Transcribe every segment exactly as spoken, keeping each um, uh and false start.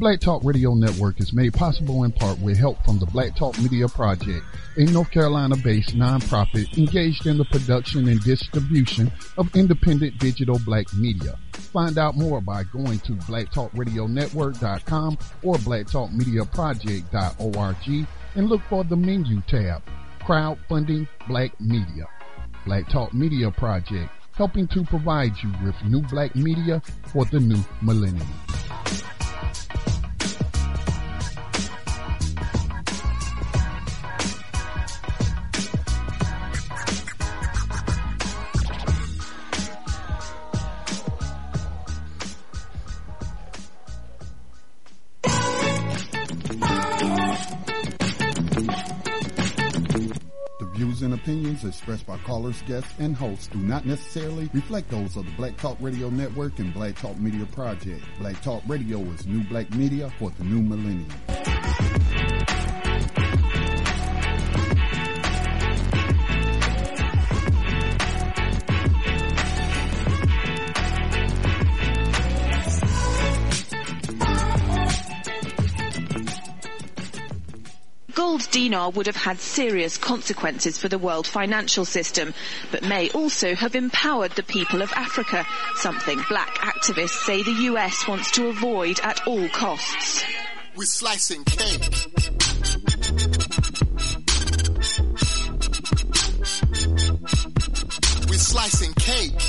Black Talk Radio Network is made possible in part with help from the Black Talk Media Project, a North Carolina-based nonprofit engaged in the production and distribution of independent digital black media. Find out more by going to black talk radio network dot com or black talk media project dot org and look for the menu tab, Crowdfunding Black Media. Black Talk Media Project, helping to provide you with new black media for the new millennium. And opinions expressed by callers, guests, and hosts do not necessarily reflect those of the Black Talk Radio Network and Black Talk Media Project. Black Talk Radio is new black media for the new millennium. Gold dinar would have had serious consequences for the world financial system, but may also have empowered the people of Africa, something black activists say the U S wants to avoid at all costs. We're slicing cake. We're slicing cake.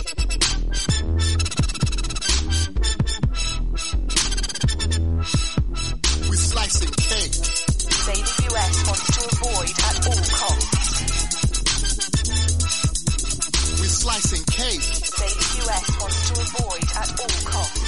We're slicing cake. Say the U S wants to avoid at all costs. We're slicing cake. Say the U S wants to avoid at all costs.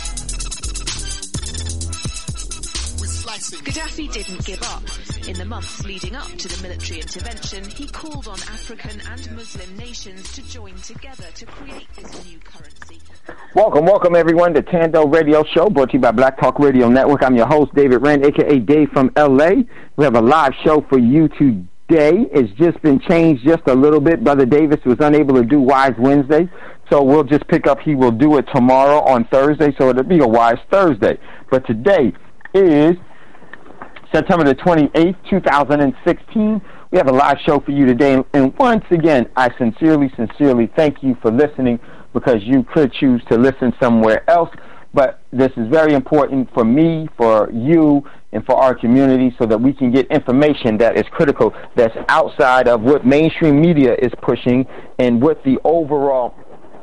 We're slicing. Gaddafi didn't give up. In the months leading up to the military intervention, he called on African and Muslim nations to join together to create this new currency. Welcome, welcome everyone to Tando Radio Show, brought to you by Black Talk Radio Network. I'm your host, David Wren, a k a. Dave from L A. We have a live show for you today. It's just been changed just a little bit. Brother Davis was unable to do Wise Wednesday, so we'll just pick up. He will do it tomorrow on Thursday, so it'll be a Wise Thursday. But today is September the twenty-eighth, two thousand sixteen. We have a live show for you today. And once again, I sincerely, sincerely thank you for listening, because you could choose to listen somewhere else. But this is very important for me, for you, and for our community, so that we can get information that is critical, that's outside of what mainstream media is pushing and what the overall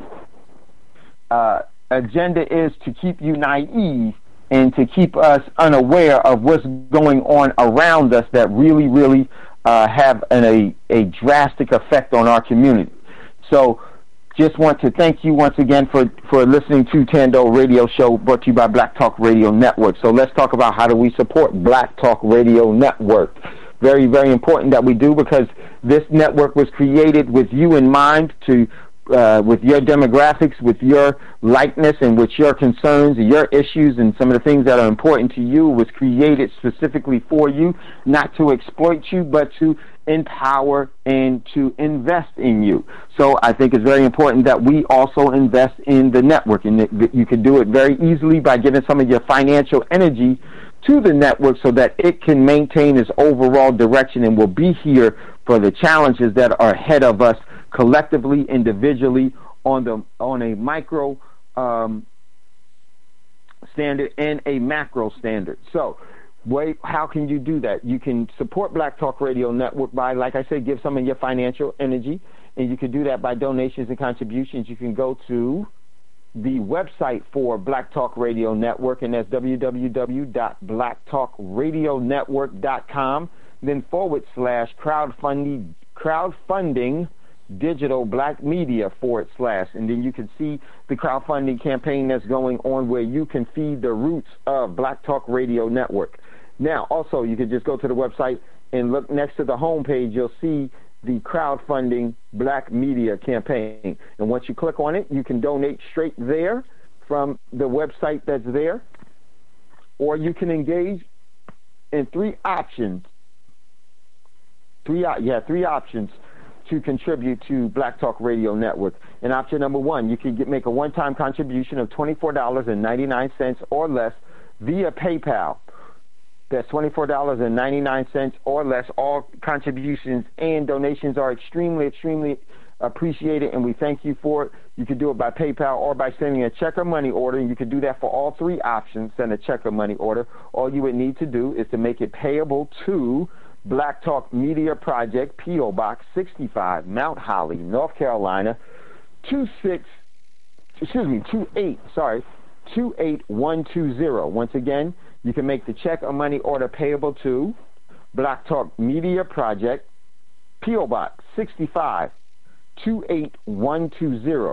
uh, agenda is, to keep you naive and to keep us unaware of what's going on around us that really, really uh, have an, a, a drastic effect on our community. So just want to thank you once again for, for listening to Tando Radio Show, brought to you by Black Talk Radio Network. So let's talk about how do we support Black Talk Radio Network. Very, very important that we do, because this network was created with you in mind, to uh, with your demographics, with your likeness, and with your concerns and your issues and some of the things that are important to you. It was created specifically for you, not to exploit you, but to empower and to invest in you. So I think it's very important that we also invest in the network, and that you can do it very easily by giving some of your financial energy to the network so that it can maintain its overall direction and will be here for the challenges that are ahead of us collectively, individually, on the on a micro um, standard and a macro standard. So Wait, how can you do that? You can support Black Talk Radio Network by, like I said, give some of your financial energy, and you can do that by donations and contributions. You can go to the website for Black Talk Radio Network, and that's w w w dot black talk radio network dot com, then forward slash crowdfunding, crowdfunding digital black media forward slash, and then you can see the crowdfunding campaign that's going on, where you can feed the roots of Black Talk Radio Network. Now, also, you can just go to the website and look next to the home page. You'll see the crowdfunding black media campaign, and once you click on it, you can donate straight there from the website that's there, or you can engage in three options. Three, yeah, three options to contribute to Black Talk Radio Network. And option number one, you can get, make a one-time contribution of twenty-four dollars and ninety-nine cents or less via PayPal. That's twenty-four dollars and ninety-nine cents or less. All contributions and donations are extremely, extremely appreciated, and we thank you for it. You can do it by PayPal or by sending a check or money order, and you can do that for all three options. Send a check or money order. All you would need to do is to make it payable to Black Talk Media Project, P O. Box sixty-five, Mount Holly, North Carolina, two six, excuse me, two eight, sorry, two eight one two zero. Once again, you can make the check or money order payable to Black Talk Media Project, P O. Box sixty-five, two eight one two zero.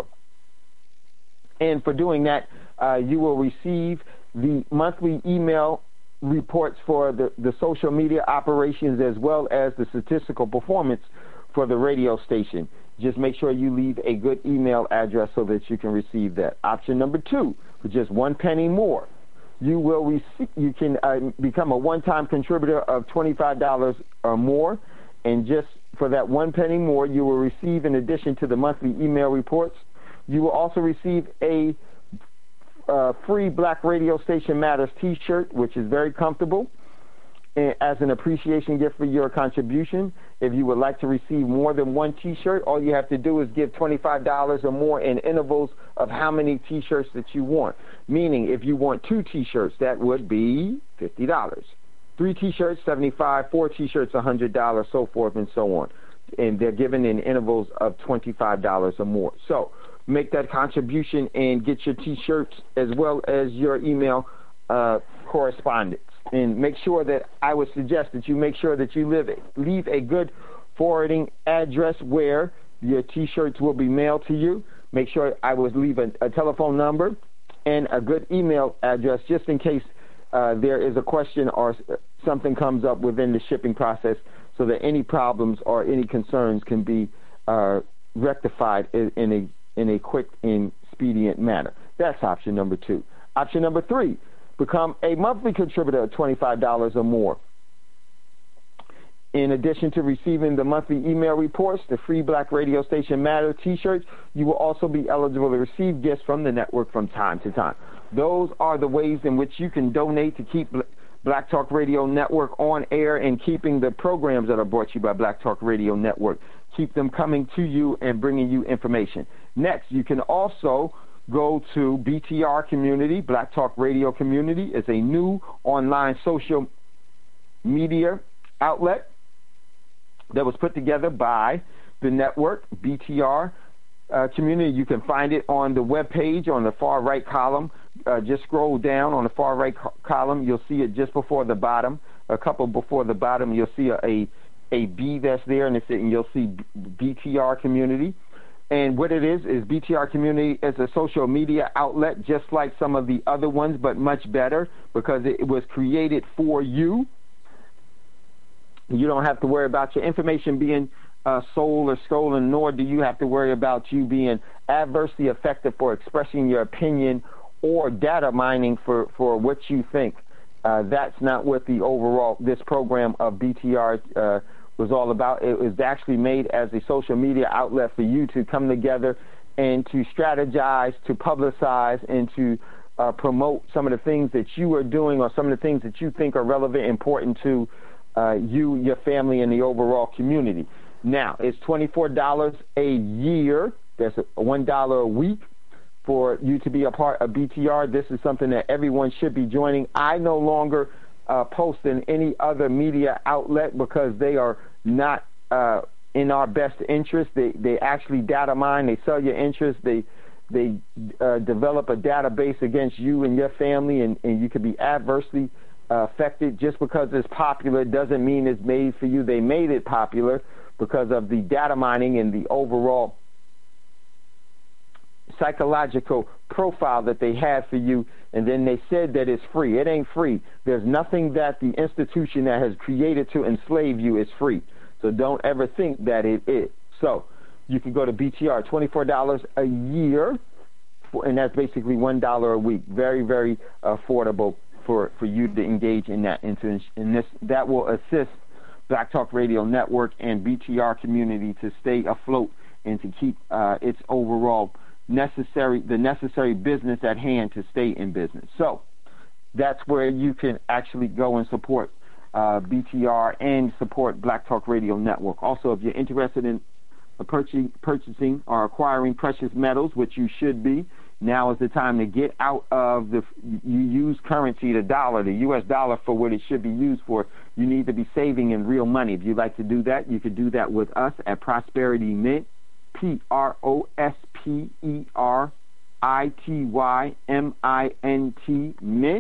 And for doing that, uh, you will receive the monthly email reports for the, the social media operations as well as the statistical performance for the radio station. Just make sure you leave a good email address so that you can receive that. Option number two, for just one penny more, you will receive, you can uh, become a one-time contributor of twenty-five dollars or more, and just for that one penny more, you will receive, in addition to the monthly email reports, you will also receive a uh, free Black Radio Station Matters t-shirt, which is very comfortable, as an appreciation gift for your contribution. If you would like to receive more than one t-shirt, all you have to do is give twenty-five dollars or more in intervals of how many t-shirts that you want. Meaning, if you want two t-shirts, that would be fifty dollars. Three t-shirts, seventy-five dollars. Four t-shirts, one hundred dollars, so forth and so on. And they're given in intervals of twenty-five dollars or more. So make that contribution and get your t-shirts as well as your email uh, correspondence. And make sure that I would suggest that you make sure that you live, leave a good forwarding address where your t-shirts will be mailed to you. Make sure I would leave a, a telephone number and a good email address just in case uh, there is a question or something comes up within the shipping process, so that any problems or any concerns can be uh, rectified in, in a in a quick and expedient manner. That's option number two. Option number three, become a monthly contributor of twenty-five dollars or more. In addition to receiving the monthly email reports, the free Black Radio Station Matter t-shirts, you will also be eligible to receive gifts from the network from time to time. Those are the ways in which you can donate to keep Black Talk Radio Network on air and keeping the programs that are brought to you by Black Talk Radio Network. Keep them coming to you and bringing you information. Next, you can also go to B T R Community, Black Talk Radio Community. It's a new online social media outlet that was put together by the network, B T R uh, Community. You can find it on the web page on the far right column. Uh, just scroll down on the far right co- column. You'll see it just before the bottom. A couple before the bottom, you'll see a, a, a B that's there, and, it's, and you'll see B T R Community. And what it is, is B T R Community is a social media outlet just like some of the other ones, but much better because it was created for you. You don't have to worry about your information being uh, sold or stolen, nor do you have to worry about you being adversely affected for expressing your opinion or data mining for, for what you think. Uh, that's not what the overall, this program of B T R uh, was all about. It was actually made as a social media outlet for you to come together and to strategize, to publicize, and to uh, promote some of the things that you are doing or some of the things that you think are relevant, important to uh, you, your family, and the overall community. Now, it's twenty-four dollars a year. That's one dollar a week for you to be a part of B T R. This is something that everyone should be joining. I no longer uh, post in any other media outlet because they are not uh, in our best interest. They they actually data mine. They sell your interest. They they uh, develop a database against you and your family, and, and you could be adversely uh, affected. Just because it's popular doesn't mean it's made for you. They made it popular because of the data mining and the overall psychological profile that they had for you, and then they said that it's free. It ain't free. There's nothing that the institution that has created to enslave you is free. So don't ever think that it is. So you can go to B T R, twenty-four dollars a year, for, and that's basically one dollar a week. Very, very affordable for, for you to engage in that. Into, in this, that will assist Black Talk Radio Network and B T R Community to stay afloat and to keep uh, its overall necessary, the necessary business at hand to stay in business. So that's where you can actually go and support uh, B T R and support Black Talk Radio Network. Also, if you're interested in purchasing, purchasing or acquiring precious metals, which you should be, now is the time to get out of the, you use currency, the dollar, the U S dollar, for what it should be used for. You need to be saving in real money. If you'd like to do that, you could do that with us at Prosperity Mint, P R O S P E R I T Y M I N T, Mint.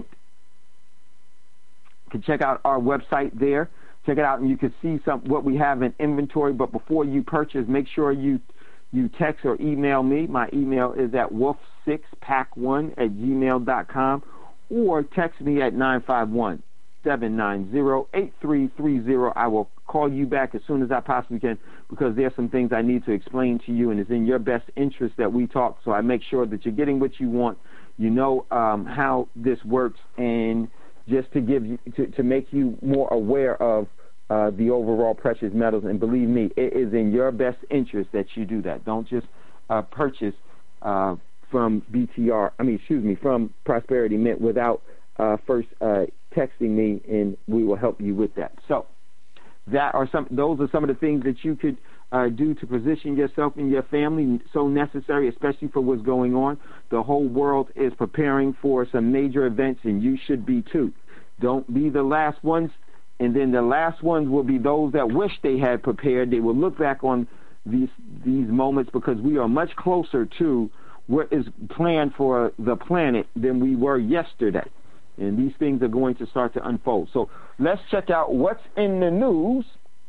You can check out our website there. Check it out, and you can see some what we have in inventory. But before you purchase, make sure you you text or email me. My email is at wolf six pack one at gmail dot com, or text me at nine five one, seven nine zero, eight three three zero. I will call you back as soon as I possibly can, because there's some things I need to explain to you, and it's in your best interest that we talk, so I make sure that you're getting what you want. You know um, how this works, and just to give you to, to make you more aware of uh, the overall precious metals. And believe me, it is in your best interest that you do that. Don't just uh, purchase uh, from B T R. I mean, excuse me, from Prosperity Mint without uh, first uh, texting me, and we will help you with that. So that are some. Those are some of the things that you could uh, do to position yourself and your family. So necessary, especially for what's going on. The whole world is preparing for some major events, and you should be too. Don't be the last ones, and then the last ones will be those that wish they had prepared. They will look back on these these moments, because we are much closer to what is planned for the planet than we were yesterday. And these things are going to start to unfold. So let's check out what's in the news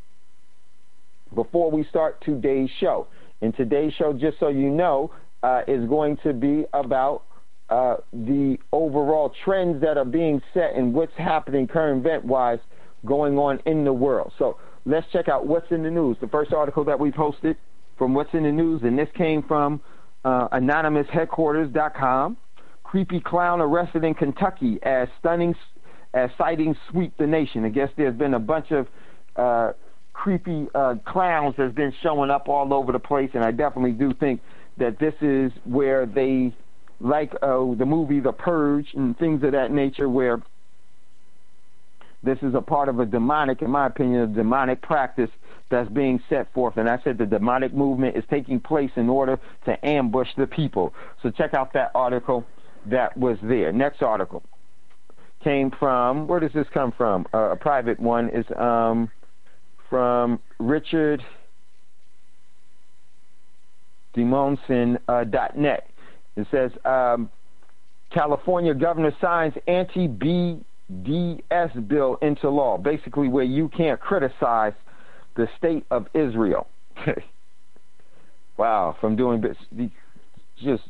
before we start today's show. And today's show, just so you know, uh, is going to be about uh, the overall trends that are being set and what's happening current event-wise going on in the world. So let's check out what's in the news. The first article that we posted from What's in the News, and this came from uh, anonymous headquarters dot com. Creepy clown arrested in Kentucky as stunning as sightings sweep the nation. I guess there's been a bunch of uh, creepy uh, clowns that's been showing up all over the place, and I definitely do think that this is where they, like uh, the movie The Purge and things of that nature, where this is a part of a demonic, in my opinion, a demonic practice that's being set forth. And I said the demonic movement is taking place in order to ambush the people. So check out that article that was there. Next article came from, where does this come from? Uh, a private one is um, from Richard Demonson uh, dot net. It says, um, California governor signs anti-B D S bill into law, basically where you can't criticize the state of Israel. Wow, from doing this, just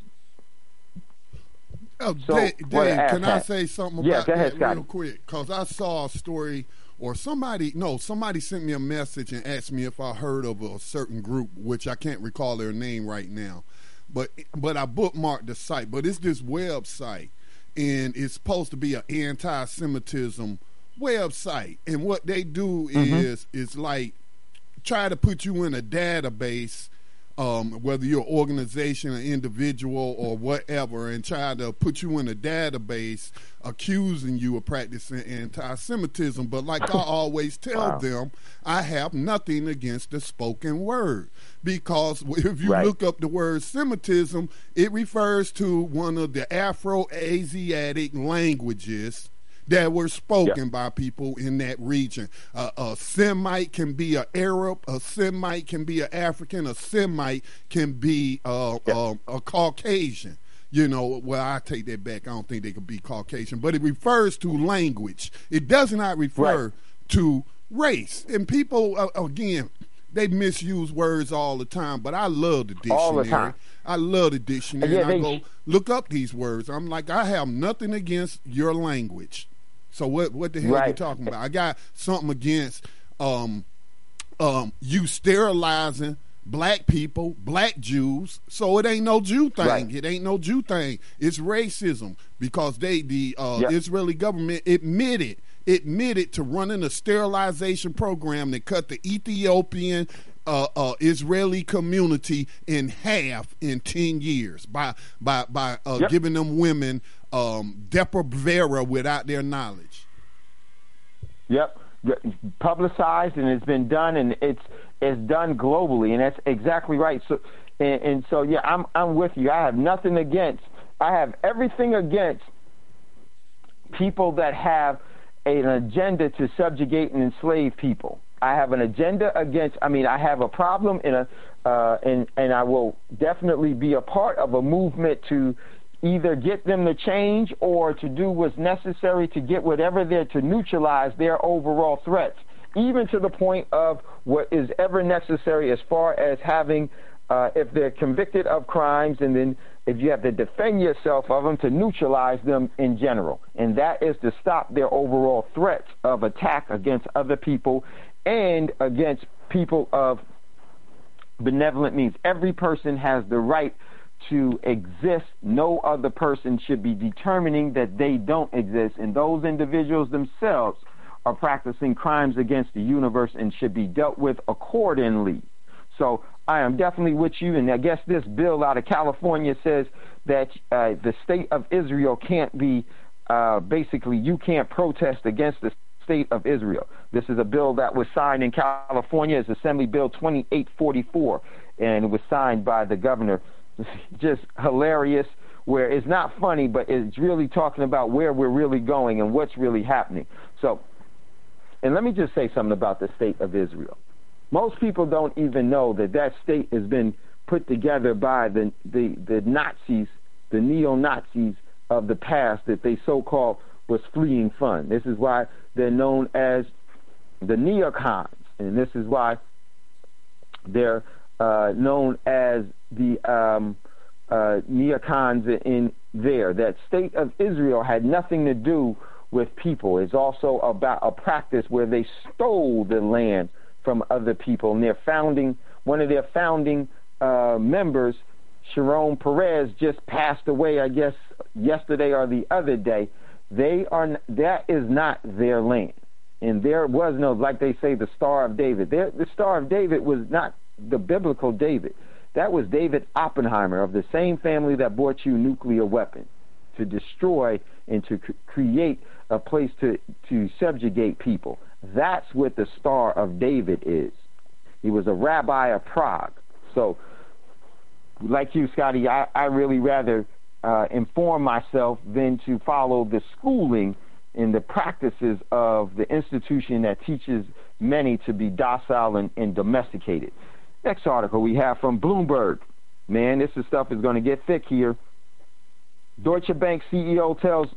Oh, so, Dave, Dave can I hat. say something yeah, about go ahead, that Scotty. real quick? Because I saw a story, or somebody, no, somebody sent me a message and asked me if I heard of a certain group, which I can't recall their name right now. But but I bookmarked the site. But it's this website, and it's supposed to be an anti-Semitism website. And what they do Mm-hmm. is is like try to put you in a database, um, whether you're an organization, an individual, or whatever, and try to put you in a database accusing you of practicing anti-Semitism. But like I always tell Wow. them, I have nothing against the spoken word, because if you Right. look up the word Semitism, it refers to one of the Afro-Asiatic languages that were spoken Yeah. by people in that region. Uh, a Semite can be an Arab, a Semite can be an African, a Semite can be uh, Yeah. uh, a Caucasian. You know, well, I take that back. I don't think they could be Caucasian, but it refers to language. It does not refer Right. to race. And people, uh, again, they misuse words all the time, but I love the dictionary. All the time. I love the dictionary. Yeah, and I they- go look up these words. I'm like, I have nothing against your language. So what what the hell are you Right. talking about? I got something against um, um, you sterilizing black people, black Jews. So it ain't no Jew thing. Right. It ain't no Jew thing. It's racism, because they the uh, Yep. Israeli government admitted admitted to running a sterilization program that cut the Ethiopian uh, uh, Israeli community in half in ten years by by by uh, yep. giving them women um, Depo-Provera without their knowledge. Yep, publicized, and it's been done, and it's it's done globally, and that's exactly right. So, and, and so yeah, I'm I'm with you. I have nothing against. I have everything against people that have an agenda to subjugate and enslave people. I have an agenda against, I mean, I have a problem in a, uh, and, and I will definitely be a part of a movement to either get them to change or to do what's necessary to get whatever they're, to neutralize their overall threats, even to the point of what is ever necessary as far as having, uh, if they're convicted of crimes, and then if you have to defend yourself of them, to neutralize them in general. And that is to stop their overall threats of attack against other people and against people of benevolent means. Every person has the right to exist. No other person should be determining that they don't exist. And those individuals themselves are practicing crimes against the universe and should be dealt with accordingly. So I am definitely with you, and I guess this bill out of California says that uh, the state of Israel can't be, uh, basically, you can't protest against the state of Israel. This is a bill that was signed in California. It's Assembly Bill twenty-eight forty-four, and it was signed by the governor. Just hilarious, where it's not funny, but it's really talking about where we're really going and what's really happening. So, and let me just say something about the state of Israel. Most people don't even know that that state has been put together by the, the, the Nazis, the neo-Nazis of the past that they so-called was fleeing from. This is why they're known as the neocons, and this is why they're uh, known as the um, uh, neocons in there. That state of Israel had nothing to do with people. It's also about a practice where they stole the land from other people, and their founding, one of their founding uh, members, Sharon Peres, just passed away, I guess, yesterday or the other day. They are, that is not their land, and there was no, like they say, the Star of David. There, the Star of David was not the biblical David. That was David Oppenheimer, of the same family that brought you nuclear weapons to destroy and to c- create a place to, to subjugate people. That's what the Star of David is. He was a rabbi of Prague. So, like you, Scotty, I, I really rather uh, inform myself than to follow the schooling and the practices of the institution that teaches many to be docile and, and domesticated. Next article we have from Bloomberg. Man, this is stuff is going to get thick here. Deutsche Bank C E O tells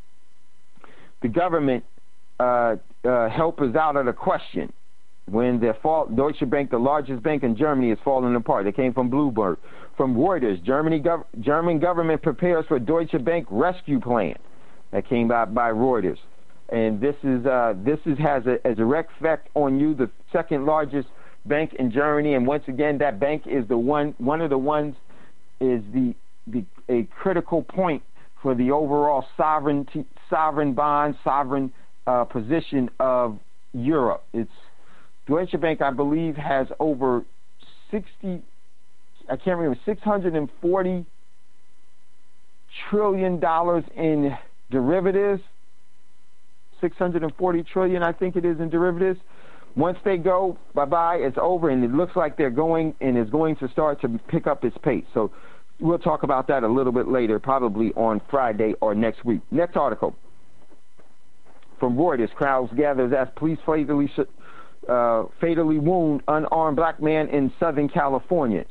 the government uh, uh, help is out of the question when the fall, Deutsche Bank, the largest bank in Germany, is falling apart. They came from Bloomberg. From Reuters, Germany gov- German government prepares for Deutsche Bank rescue plan. That came out by Reuters. And this is uh, this is has a, a direct effect on you, the second largest bank in Germany. And once again, that bank is the one, one of the ones is the, the a critical point for the overall sovereignty, sovereign bond, sovereign uh, position of Europe. It's Deutsche Bank, I believe, has over sixty, I can't remember, six hundred forty trillion dollars in derivatives. six hundred forty trillion, I think it is, in derivatives. Once they go bye-bye, it's over, and it looks like they're going and is going to start to pick up its pace. So we'll talk about that a little bit later, probably on Friday or next week. Next article from Reuters. Crowds gathers as police fatally, uh, fatally wound unarmed black man in Southern California,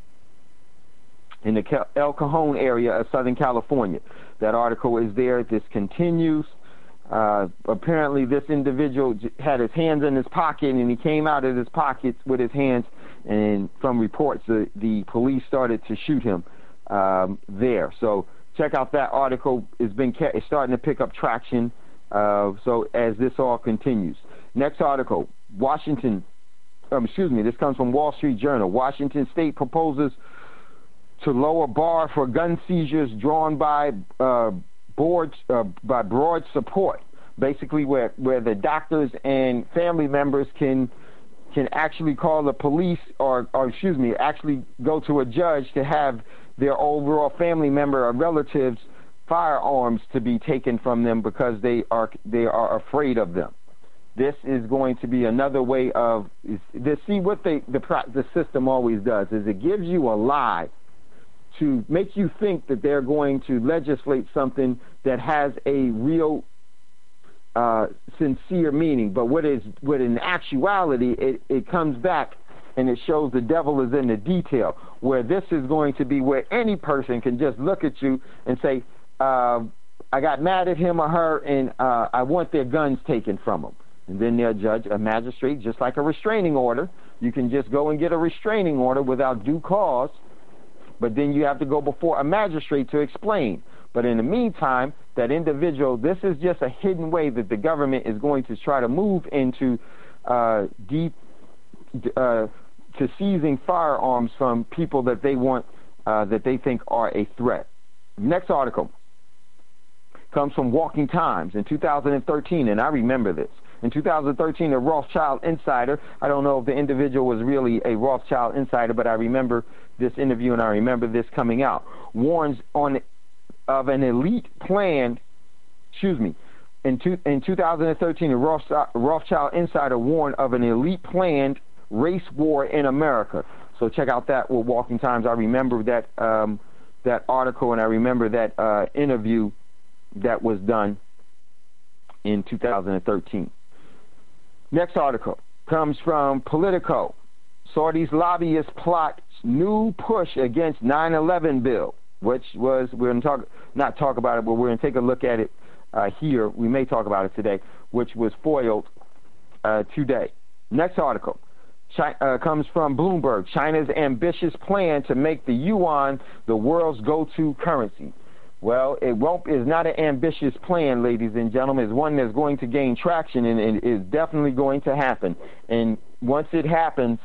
in the El Cajon area of Southern California. That article is there. This continues. Uh, apparently, this individual had his hands in his pocket, and he came out of his pockets with his hands, and from reports, the, the police started to shoot him um, there. So check out that article. It's been it's starting to pick up traction. Uh, so as this all continues. Next article, Washington. Um, excuse me. This comes from Wall Street Journal. Washington State proposes to lower bar for gun seizures drawn by uh, boards uh, by broad support. Basically, where where the doctors and family members can can actually call the police or, or, excuse me, actually go to a judge to have their overall family member or relatives' firearms to be taken from them because they are they are afraid of them. This is going to be another way of this. See what they, the the system always does is it gives you a lie to make you think that they're going to legislate something that has a real uh, sincere meaning. But what is what in actuality it, it comes back and it shows the devil is in the detail. Where this is going to be where any person can just look at you and say, uh, I got mad at him or her and uh, I want their guns taken from them. And then they'll judge a magistrate, just like a restraining order. You can just go and get a restraining order without due cause, but then you have to go before a magistrate to explain. But in the meantime, that individual, this is just a hidden way that the government is going to try to move into uh, deep, uh, to seizing firearms from people that they want, uh, that they think are a threat. Next article comes from Walking Times in two thousand thirteen, and I remember this. In two thousand thirteen, a Rothschild insider, I don't know if the individual was really a Rothschild insider, but I remember this interview and I remember this coming out, warns on of an elite plan, excuse me, in, two, in two thousand thirteen, a Rothschild, Rothschild insider warned of an elite planned race war in America. So check out that with Walking Times. I remember that, um, that article and I remember that uh, interview that was done in two thousand thirteen. Next article comes from Politico. Saudi's lobbyists plot new push against nine eleven bill, which was, we're going to talk, not talk about it, but we're going to take a look at it uh, here. We may talk about it today, which was foiled uh, today. Next article China, uh, comes from Bloomberg. China's ambitious plan to make the yuan the world's go-to currency. Well, it won't. It's not an ambitious plan, ladies and gentlemen. It's one that's going to gain traction, and it is definitely going to happen. And once it happens,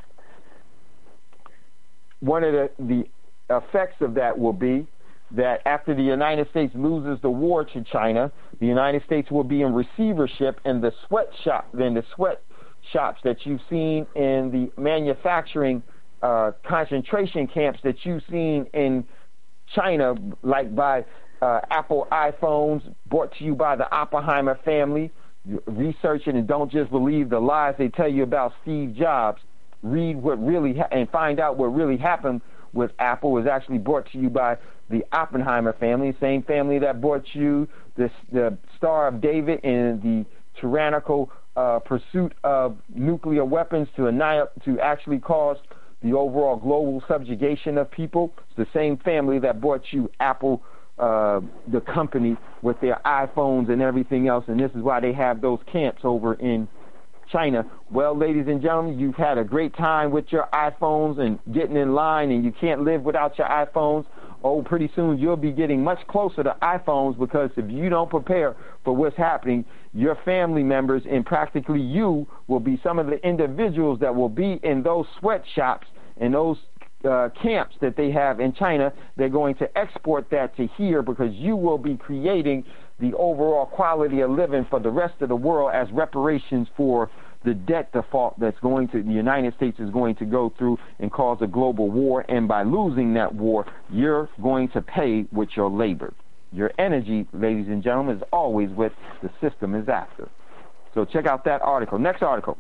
one of the, the effects of that will be that after the United States loses the war to China, the United States will be in receivership in the sweatshop, in the sweatshops that you've seen in the manufacturing uh, concentration camps that you've seen in China, like by uh, Apple iPhones, brought to you by the Oppenheimer family. Research it and don't just believe the lies they tell you about Steve Jobs. Read what really ha- and find out what really happened with Apple. Was actually brought to you by the Oppenheimer family, same family that brought you the, the Star of David and the tyrannical uh, pursuit of nuclear weapons to annihilate, to actually cause the overall global subjugation of people. It's the same family that brought you Apple, uh, the company, with their iPhones and everything else, and this is why they have those camps over in China. Well, ladies and gentlemen, you've had a great time with your iPhones and getting in line, and you can't live without your iPhones. Oh, pretty soon you'll be getting much closer to iPhones, because if you don't prepare for what's happening, your family members and practically you will be some of the individuals that will be in those sweatshops and those uh, camps that they have in China. They're going to export that to here, because you will be creating the overall quality of living for the rest of the world as reparations for the debt default that's going to, the United States is going to go through and cause a global war. And by losing that war, you're going to pay with your labor. Your energy, ladies and gentlemen, is always what the system is after. So check out that article. Next article.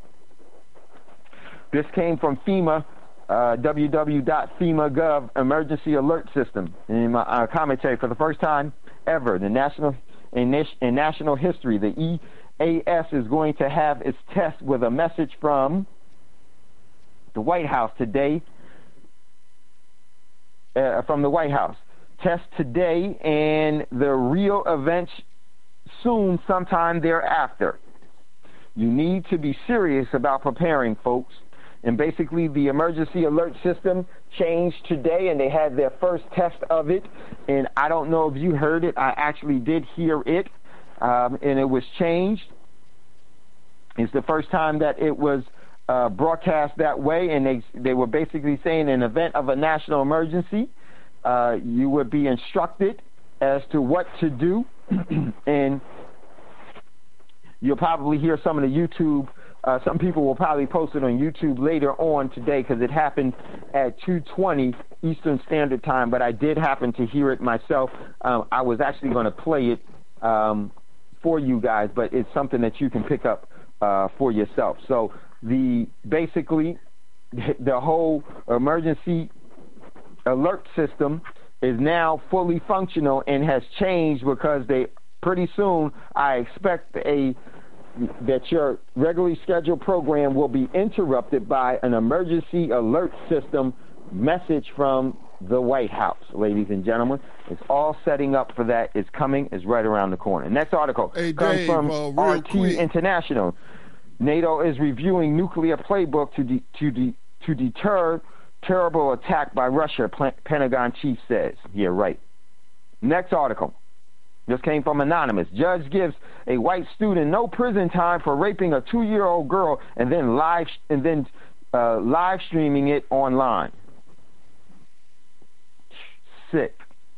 This came from FEMA, uh, w w w dot fema dot gov Emergency Alert System. In my uh, commentary, for the first time ever, the national in, in national history, the E A S is going to have its test with a message from the White House today. Uh, from the White House, test today, and the real events soon, sometime thereafter. You need to be serious about preparing, folks. And basically, the emergency alert system changed today, and they had their first test of it. And I don't know if you heard it. I actually did hear it, um, and it was changed. It's the first time that it was uh, broadcast that way, and they they were basically saying, in event of a national emergency, uh, you would be instructed as to what to do. And you'll probably hear some of the YouTube Uh, some people will probably post it on YouTube later on today because it happened at two twenty Eastern Standard Time, but I did happen to hear it myself. Um, I was actually going to play it um, for you guys, but it's something that you can pick up uh, for yourself. So the basically the whole emergency alert system is now fully functional and has changed because they pretty soon I expect a that your regularly scheduled program will be interrupted by an emergency alert system message from the White House, ladies and gentlemen. It's all setting up for that. It's coming. It's right around the corner. Next article hey, comes Dave, from uh, R T quick. International. NATO is reviewing nuclear playbook to de- to de- to deter terrible attack by Russia, Pentagon chief says. Yeah, right. Next article. This came from Anonymous. Judge gives a white student no prison time for raping a two-year-old girl and then live and then uh, live streaming it online. Sick.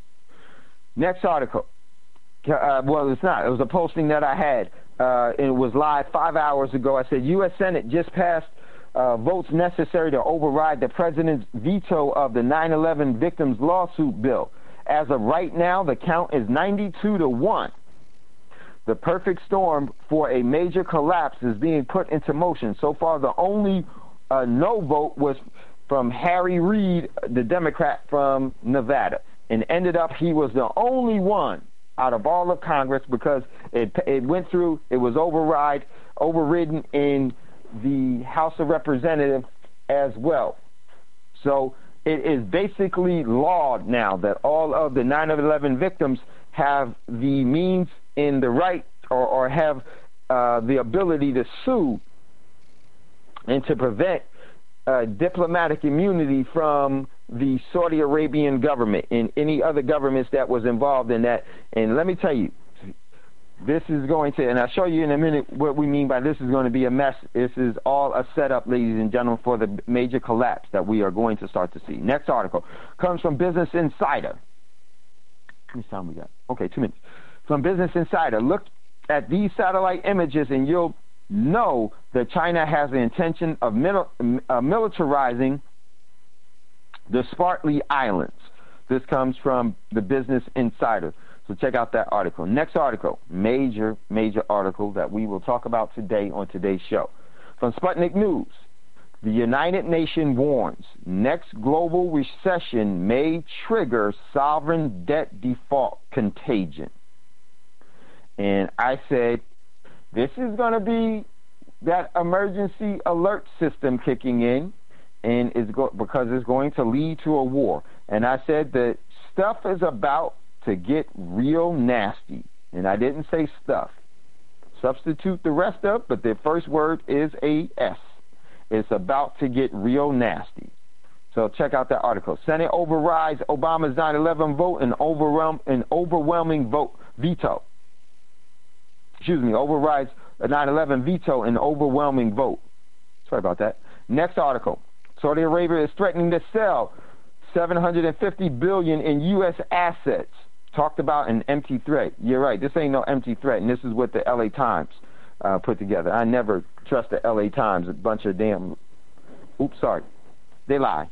Next article. Uh, well, it's not. It was a posting that I had. Uh, it was live five hours ago. I said, U S Senate just passed uh, votes necessary to override the president's veto of the nine eleven victims lawsuit bill. As of right now, the count is ninety-two to one. The perfect storm for a major collapse is being put into motion. So far, the only uh, no vote was from Harry Reid, the Democrat from Nevada, and ended up he was the only one out of all of Congress because it it went through, it was override, overridden in the House of Representatives as well. So it is basically law now that all of the nine eleven victims have the means in the right or, or have uh, the ability to sue and to prevent uh, diplomatic immunity from the Saudi Arabian government and any other governments that was involved in that. And let me tell you, this is going to, and I'll show you in a minute what we mean by this is going to be a mess. This is all a setup, ladies and gentlemen, for the major collapse that we are going to start to see. Next article comes from Business Insider. How much time we got? Okay, two minutes. From Business Insider, look at these satellite images and you'll know that China has the intention of mil- uh, militarizing the Spratly Islands. This comes from the Business Insider. So check out that article. Next article, major, major article that we will talk about today on today's show. From Sputnik News, the United Nations warns next global recession may trigger sovereign debt default contagion. And I said, this is going to be that emergency alert system kicking in, and it's go- because it's going to lead to a war. And I said that stuff is about to get real nasty. And I didn't say stuff. Substitute the rest of, but the first word is a S. It's about to get real nasty. So check out that article. Senate overrides Obama's nine eleven vote and overwhelm an overwhelming vote veto. Excuse me, overrides a nine eleven veto and overwhelming vote. Sorry about that. Next article. Saudi Arabia is threatening to sell seven hundred fifty billion dollars in U S assets. Talked about an empty threat. You're right. This ain't no empty threat, and this is what the L A Times uh, put together. I never trust the L A Times. A bunch of damn... Oops, sorry. They lie.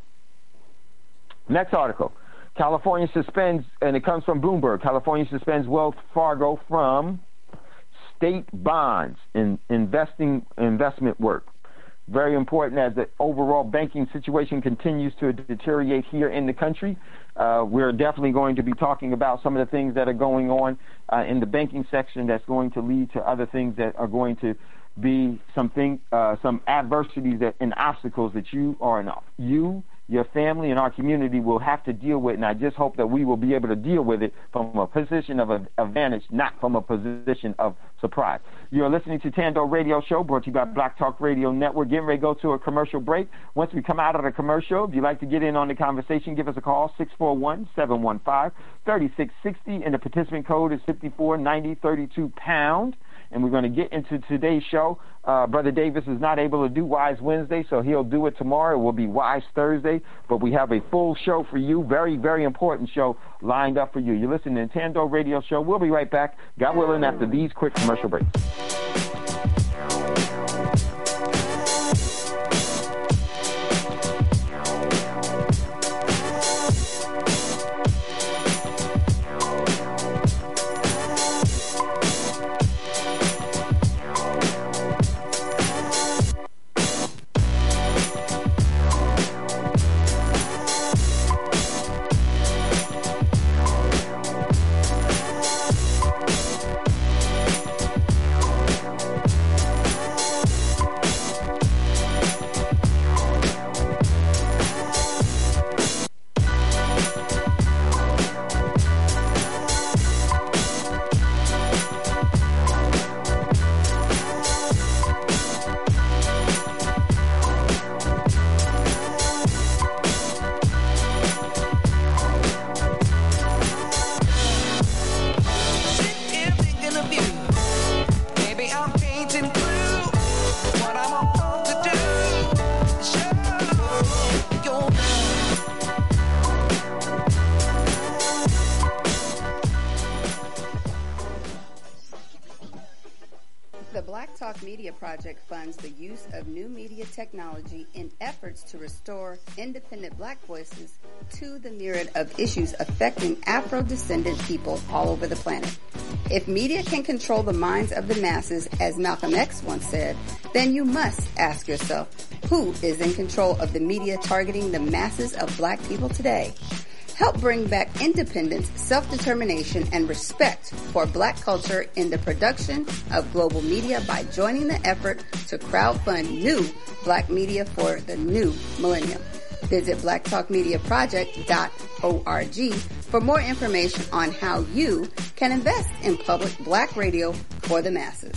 Next article. California suspends, and it comes from Bloomberg, California suspends Wells Fargo from state bonds in investing investment work. Very important as the overall banking situation continues to deteriorate here in the country. Uh, we're definitely going to be talking about some of the things that are going on uh, in the banking section that's going to lead to other things that are going to be something, uh, some adversities that, and obstacles that you are in, you, your family, and our community will have to deal with. And I just hope that we will be able to deal with it from a position of advantage, not from a position of surprise. You're listening to Tando Radio Show, brought to you by Black Talk Radio Network. Getting ready to go to a commercial break. Once we come out of the commercial, if you'd like to get in on the conversation, give us a call, six four one, seven one five, three six six zero, and the participant code is fifty-four ninety thirty-two pound. And we're going to get into today's show. Uh, Brother Davis is not able to do Wise Wednesday, so he'll do it tomorrow. It will be Wise Thursday. But we have a full show for you, very, very important show lined up for you. You're listening to Tando Radio Show. We'll be right back, God willing, after these quick commercial breaks. Black Talk Media Project funds the use of new media technology in efforts to restore independent black voices to the myriad of issues affecting Afro-descendant people all over the planet. If media can control the minds of the masses, as Malcolm X once said, then you must ask yourself, who is in control of the media targeting the masses of black people today? Help bring back independence, self-determination, and respect for black culture in the production of global media by joining the effort to crowdfund new black media for the new millennium. Visit black talk media project dot org for more information on how you can invest in public black radio for the masses.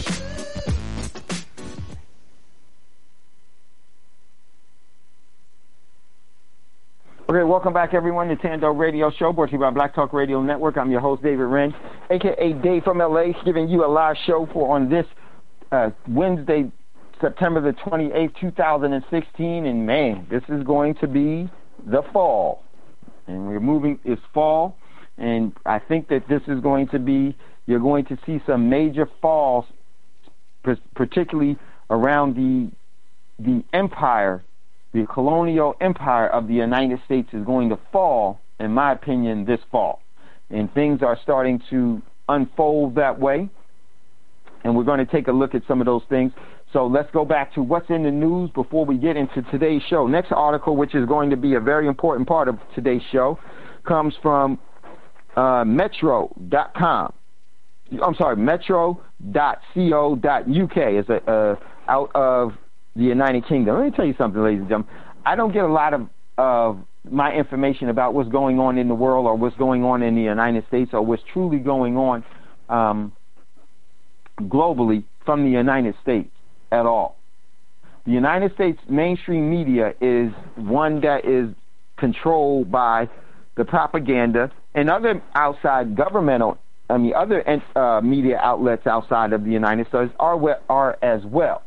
Okay, welcome back, everyone, to Tando Radio Show, brought to you by Black Talk Radio Network. I'm your host, David Wren, a k a. Dave from L A, giving you a live show for on this uh, Wednesday, September the twenty-eighth, two thousand sixteen. And, man, this is going to be the fall. And we're moving, it's fall, and I think that this is going to be, you're going to see some major falls, particularly around the the empire. The colonial empire of the United States is going to fall, in my opinion, this fall. And things are starting to unfold that way. And we're going to take a look at some of those things. So let's go back to what's in the news before we get into today's show. Next article, which is going to be a very important part of today's show, comes from uh, metro dot com. I'm sorry, metro dot co dot U K is a, uh, out of the United Kingdom. Let me tell you something, ladies and gentlemen. I don't get a lot of, of my information about what's going on in the world or what's going on in the United States or what's truly going on um, globally from the United States at all. The United States mainstream media is one that is controlled by the propaganda and other outside governmental, I mean, other uh, media outlets outside of the United States are, are as well.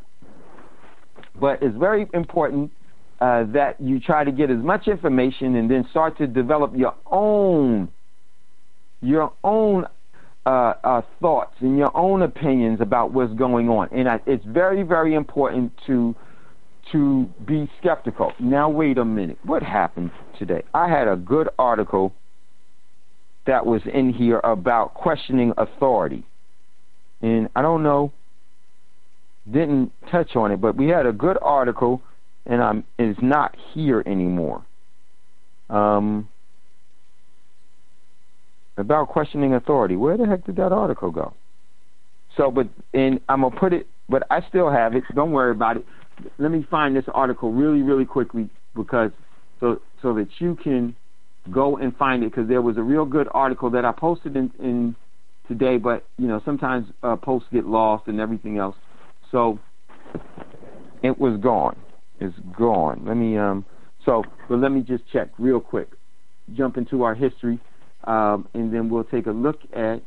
But it's very important uh, that you try to get as much information and then start to develop your own, your own uh, uh, thoughts and your own opinions about what's going on. And I, it's very, very important to to be skeptical. Now, wait a minute. What happened today? I had a good article that was in here about questioning authority, and I don't know. Didn't touch on it, but we had a good article, and I'm it's not here anymore. Um, about questioning authority. Where the heck did that article go? So, but and I'm gonna put it, but I still have it. Don't worry about it. Let me find this article really, really quickly because so so that you can go and find it, because there was a real good article that I posted in, in today, but you know sometimes uh, posts get lost and everything else. So it was gone. It's gone. Let me um. So, but let me just check real quick. Jump into our history, um, and then we'll take a look at.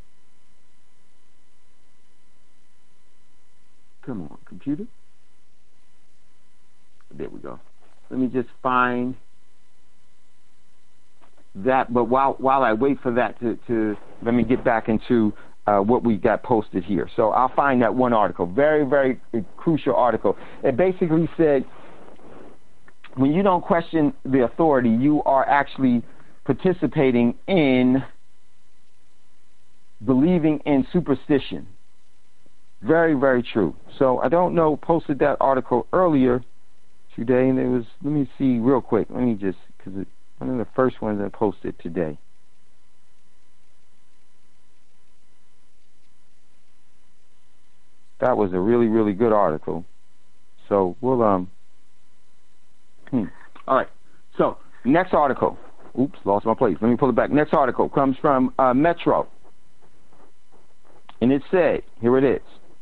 Come on, computer. There we go. Let me just find that. But while while I wait for that to to let me get back into. Uh, what we got posted here. So I'll find that one article. Very, very crucial article. It basically said when you don't question the authority, you are actually participating in believing in superstition. Very, very true. So I don't know, posted that article earlier today, and it was, let me see real quick. Let me just, because one of the first ones I posted today. That was a really, really good article. So we'll um. Hmm. All right. So next article. Oops, lost my place. Let me pull it back. Next article comes from uh, Metro, and it said, here it is.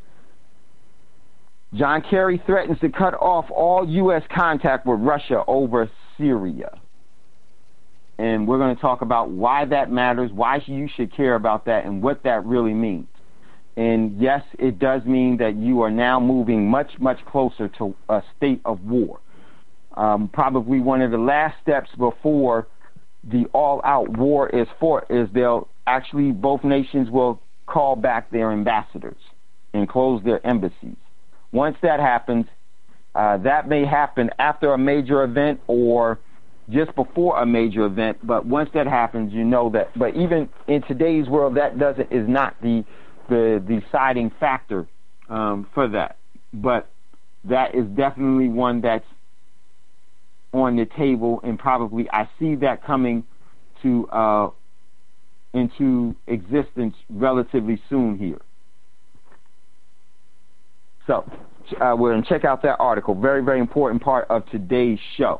John Kerry threatens to cut off all U S contact with Russia over Syria. And we're going to talk about why that matters, why you should care about that, and what that really means. And yes, it does mean that you are now moving much, much closer to a state of war. Um, probably one of the last steps before the all-out war is fought is they'll actually, both nations will call back their ambassadors and close their embassies. Once that happens, uh, that may happen after a major event or just before a major event. But once that happens, you know that. But even in today's world, that doesn't is not the the deciding factor um, for that. But that is definitely one that's on the table, and probably I see that coming to uh, into existence relatively soon here. So uh, we're going to check out that article. Very, very important part of today's show.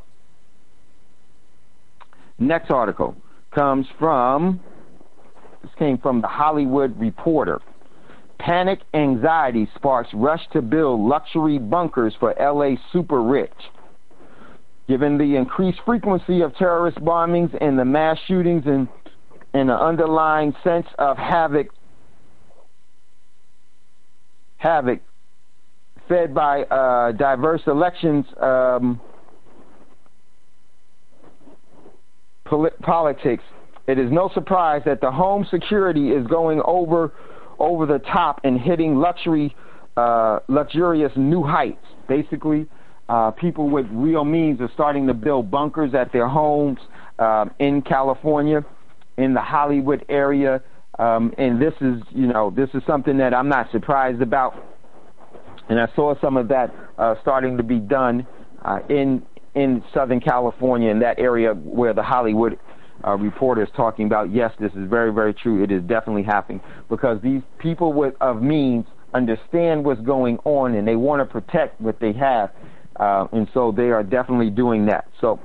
Next article comes from, this came from the Hollywood Reporter. Panic anxiety sparks rush to build luxury bunkers for L A super rich. Given the increased frequency of terrorist bombings and the mass shootings and, and the underlying sense of havoc, havoc fed by uh, diverse elections, um, polit- politics, it is no surprise that the home security is going over over the top and hitting luxury, uh, luxurious new heights. Basically, uh, people with real means are starting to build bunkers at their homes uh, in California, in the Hollywood area, um, and this is, you know, this is something that I'm not surprised about. And I saw some of that uh, starting to be done uh, in in Southern California, in that area where the Hollywood uh, Reporter is talking about. Yes, this is very, very true. It is definitely happening because these people with of means understand what's going on and they want to protect what they have, uh, and so they are definitely doing that. So,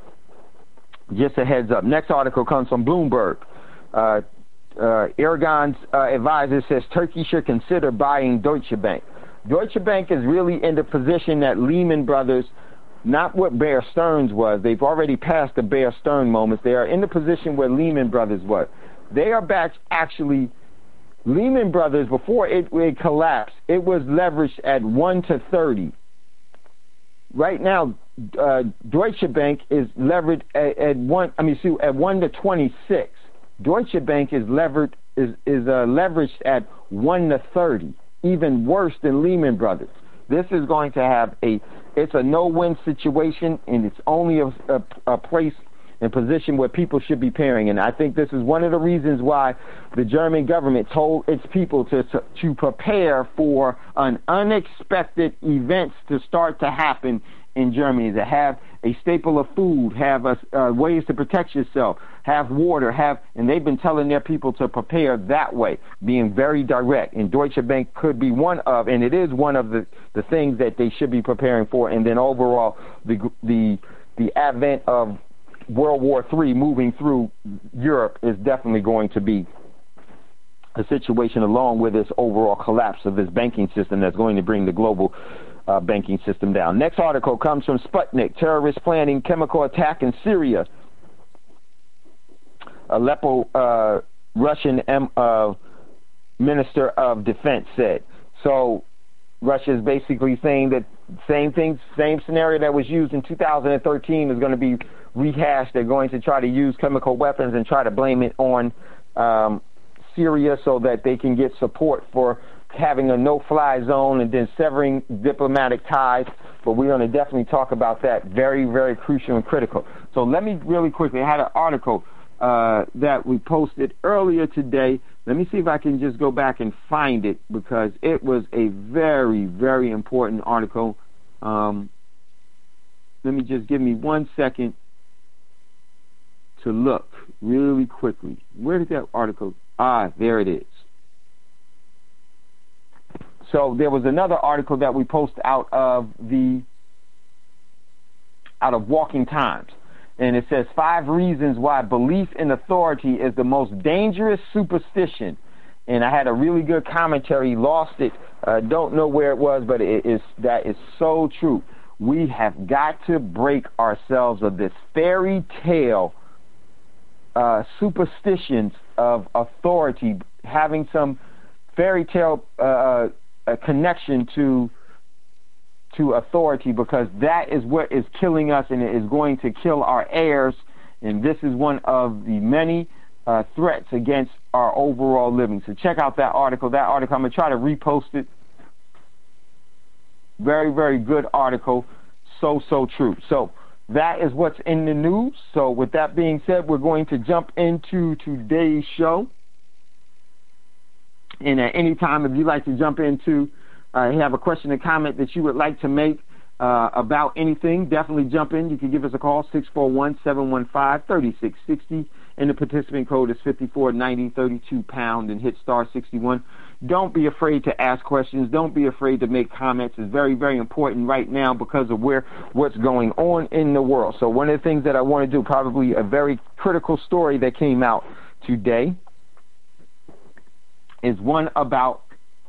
just a heads up. Next article comes from Bloomberg. Uh, uh, Erdogan's uh, advisor says Turkey should consider buying Deutsche Bank. Deutsche Bank is really in the position that Lehman Brothers, not what Bear Stearns was. They've already passed the Bear Stearns moments. They are in the position where Lehman Brothers was. They are back, actually, Lehman Brothers, before it, it collapsed, it was leveraged at one to thirty. Right now, uh, Deutsche Bank is levered at, at one, I mean, see, at one to twenty-six. Deutsche Bank is levered, is, is uh, leveraged at one to thirty. Even worse than Lehman Brothers. This is going to have a, it's a no-win situation, and it's only a, a, a place and position where people should be pairing. And I think this is one of the reasons why the German government told its people to, to, to prepare for an unexpected events to start to happen in Germany, to have a staple of food, have a, uh, ways to protect yourself, have water, have, and they've been telling their people to prepare that way, being very direct. And Deutsche Bank could be one of, and it is one of the, the things that they should be preparing for. And then overall, the the the advent of World War Three moving through Europe is definitely going to be a situation, along with this overall collapse of this banking system, that's going to bring the global Uh, banking system down. Next article comes from Sputnik. Terrorists planning chemical attack in Syria. Aleppo uh, Russian M, uh, Minister of Defense said. So Russia is basically saying that same thing, same scenario that was used in two thousand thirteen is going to be rehashed. They're going to try to use chemical weapons and try to blame it on um, Syria so that they can get support for having a no-fly zone and then severing diplomatic ties. But we're going to definitely talk about that. Very, very crucial and critical. So let me really quickly, I had an article uh, that we posted earlier today. Let me see if I can just go back and find it, because it was a very, very important article. Um, let me just give me one second to look really quickly. Where did that article? Ah, there it is. So there was another article that we posted out of the out of Walking Times, and it says five reasons why belief in authority is the most dangerous superstition. And I had a really good commentary, lost it, uh, don't know where it was, but it is that is so true. We have got to break ourselves of this fairy tale uh, superstitions of authority, having some fairy tale uh, a connection to to authority, because that is what is killing us, and it is going to kill our heirs. And this is one of the many uh, threats against our overall living. So check out that article. That article, I'm going to try to repost it Very, very good article. So, so true. So that is what's in the news. So with that being said, we're going to jump into today's show. And at any time, if you'd like to jump into, uh, have a question or comment that you would like to make uh, about anything, definitely jump in. You can give us a call, six four one, seven one five, three six six zero. And the participant code is fifty-four ninety, thirty-two pound, and hit star sixty-one. Don't be afraid to ask questions. Don't be afraid to make comments. It's very, very important right now because of where what's going on in the world. So one of the things that I want to do, probably a very critical story that came out today, is one about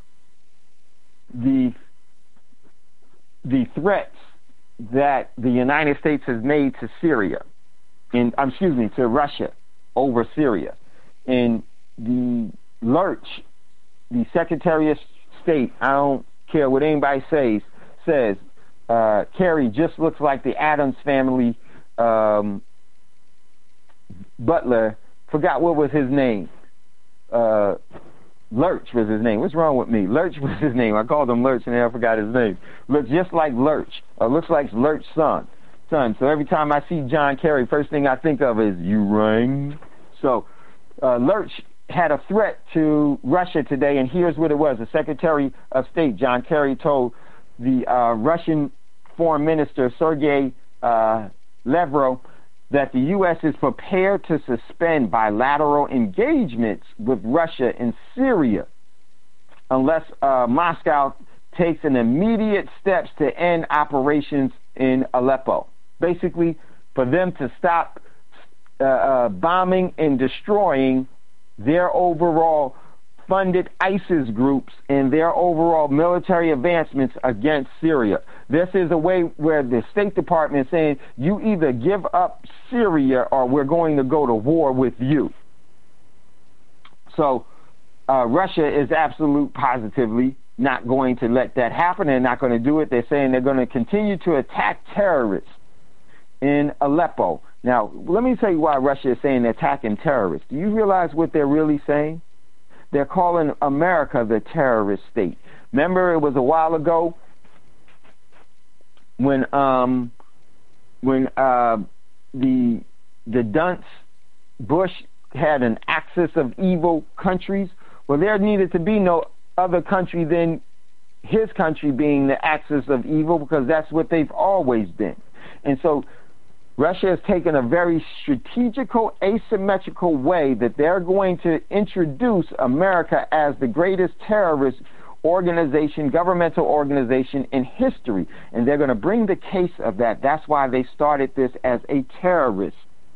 the the threats that the United States has made to Syria, and um, excuse me, to Russia over Syria. And the Lurch, the Secretary of State, I don't care what anybody says, says uh, Kerry just looks like the Addams Family um, butler. Forgot what was his name. Uh, Lurch was his name. What's wrong with me? Lurch was his name. I called him Lurch and then I forgot his name. Looks just like Lurch. Or looks like Lurch's son. son. So every time I see John Kerry, first thing I think of is, you rang? So uh, Lurch had a threat to Russia today, and here's what it was. The Secretary of State, John Kerry, told the uh, Russian Foreign Minister, Sergei uh, Lavrov, that the U S is prepared to suspend bilateral engagements with Russia in Syria unless uh, Moscow takes an immediate steps to end operations in Aleppo. Basically, for them to stop uh, uh, bombing and destroying their overall funded ISIS groups and their overall military advancements against Syria. This is a way where the State Department is saying, you either give up Syria or we're going to go to war with you. So uh, Russia is absolute positively not going to let that happen. They're not going to do it. They're saying they're going to continue to attack terrorists in Aleppo. Now, let me tell you why Russia is saying they're attacking terrorists. Do you realize what they're really saying? They're calling America the terrorist state. Remember, it was a while ago when um, when uh, the the dunce Bush had an axis of evil countries. Well, there needed to be no other country than his country being the axis of evil, because that's what they've always been. And so Russia has taken a very strategical, asymmetrical way that they're going to introduce America as the greatest terrorist organization, governmental organization in history. And they're going to bring the case of that. That's why they started this as a terrorist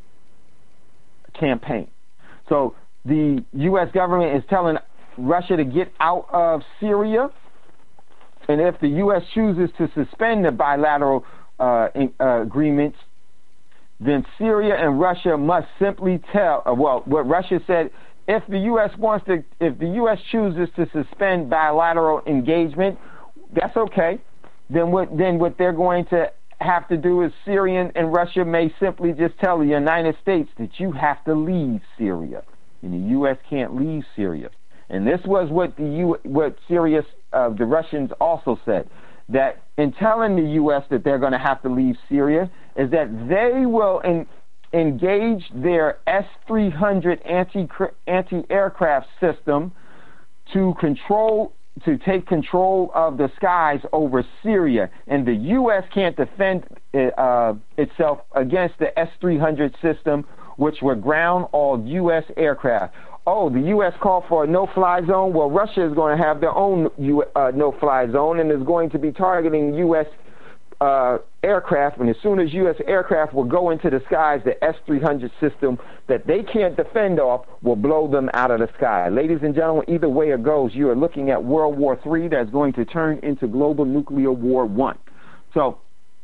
campaign. So the U S government is telling Russia to get out of Syria. And if the U S chooses to suspend the bilateral uh, in, uh, agreements, then Syria and Russia must simply tell, uh, well, what Russia said, if the U S wants to, if the U S chooses to suspend bilateral engagement, that's okay. Then what, then what they're going to have to do is Syria and Russia may simply just tell the United States that you have to leave Syria. And the U S can't leave Syria. And this was what the U, what Syria, uh, the Russians also said, that in telling the U S that they're going to have to leave Syria is that they will in, engage their S three hundred anti, anti-aircraft system to control, to take control of the skies over Syria. And the U S can't defend uh, itself against the S three hundred system, which would ground all U S aircraft. Oh, the U S called for a no-fly zone. Well, Russia is going to have their own uh, no-fly zone and is going to be targeting U S uh, aircraft. And as soon as U S aircraft will go into the skies, the S three hundred system that they can't defend off will blow them out of the sky. Ladies and gentlemen, either way it goes, you are looking at World War Three that's going to turn into global nuclear war one. So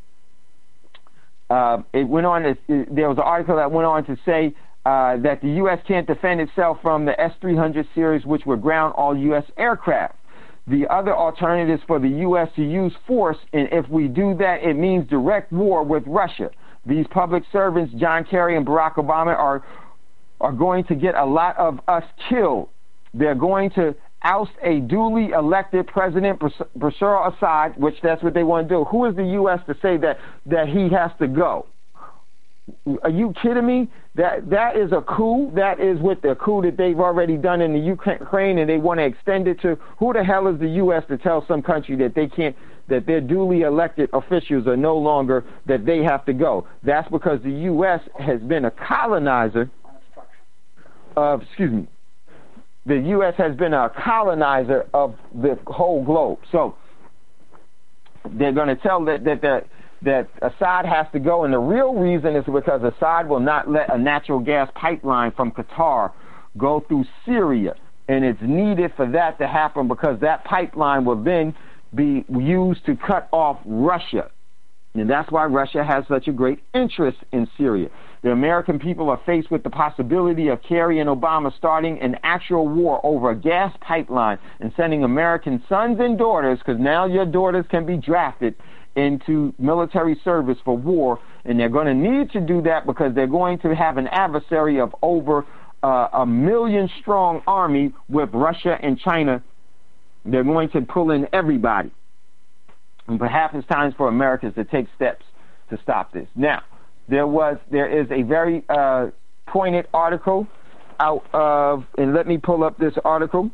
uh, it went on. To, there was an article that went on to say Uh, that the U S can't defend itself from the S three hundred series, which would ground all U S aircraft. The other alternatives for the U S to use force, and if we do that, it means direct war with Russia. These public servants, John Kerry and Barack Obama, are are going to get a lot of us killed. They're going to oust a duly elected president, Bashar Assad, which that's what they want to do. Who is the U S to say that, that he has to go? Are you kidding me? That that is a coup. That is what the coup that they've already done in the Ukraine, and they want to extend it to. Who the hell is the U S to tell some country that they can't, that their duly elected officials are no longer, that they have to go? That's because the U S has been a colonizer of, excuse me, the U S has been a colonizer of the whole globe. So they're going to tell that that that. that Assad has to go, and the real reason is because Assad will not let a natural gas pipeline from Qatar go through Syria, and it's needed for that to happen because that pipeline will then be used to cut off Russia, and that's why Russia has such a great interest in Syria. The American people are faced with the possibility of Kerry and Obama starting an actual war over a gas pipeline and sending American sons and daughters, because now your daughters can be drafted into military service for war, and they're going to need to do that because they're going to have an adversary of over uh, a million strong army with Russia and China. They're going to pull in everybody, and perhaps it's time for Americans to take steps to stop this. Now, there was there is a very uh, pointed article out of, and let me pull up this article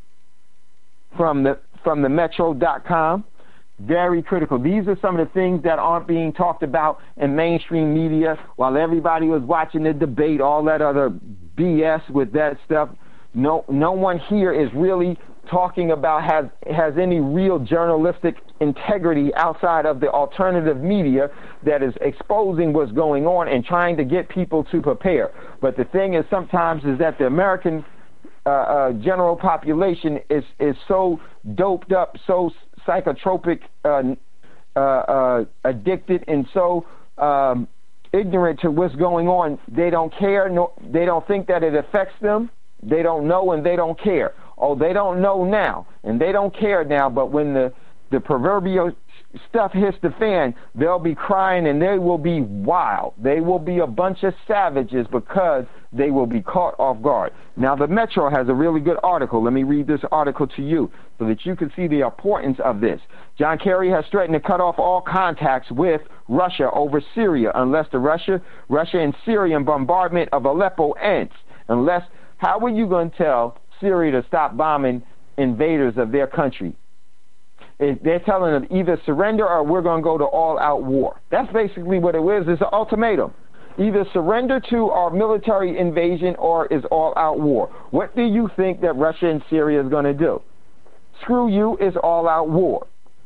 from the from the metro dot com. Very critical. These are some of the things that aren't being talked about in mainstream media while everybody was watching the debate, all that other B S with that stuff. No, no one here is really talking about has has any real journalistic integrity outside of the alternative media that is exposing what's going on and trying to get people to prepare. But the thing is, sometimes is that the American uh, uh, general population is is so doped up, so psychotropic, uh, uh, uh, addicted, and so um, ignorant to what's going on. They don't care. No, they don't think that it affects them. They don't know, and they don't care. Oh, they don't know now, and they don't care now. But when the the proverbial stuff hits the fan, they'll be crying, and they will be wild. They will be a bunch of savages because they will be caught off guard. Now, the Metro has a really good article. Let me read this article to you so that you can see the importance of this. John Kerry has threatened to cut off all contacts with Russia over Syria unless the Russia, Russia and Syrian bombardment of Aleppo ends. Unless, how are you going to tell Syria to stop bombing invaders of their country? They're telling them either surrender or we're going to go to all-out war. That's basically what it is. It's an ultimatum. Either surrender to our military invasion or is all-out war. What do you think that Russia and Syria is going to do? Screw you, it's all-out war.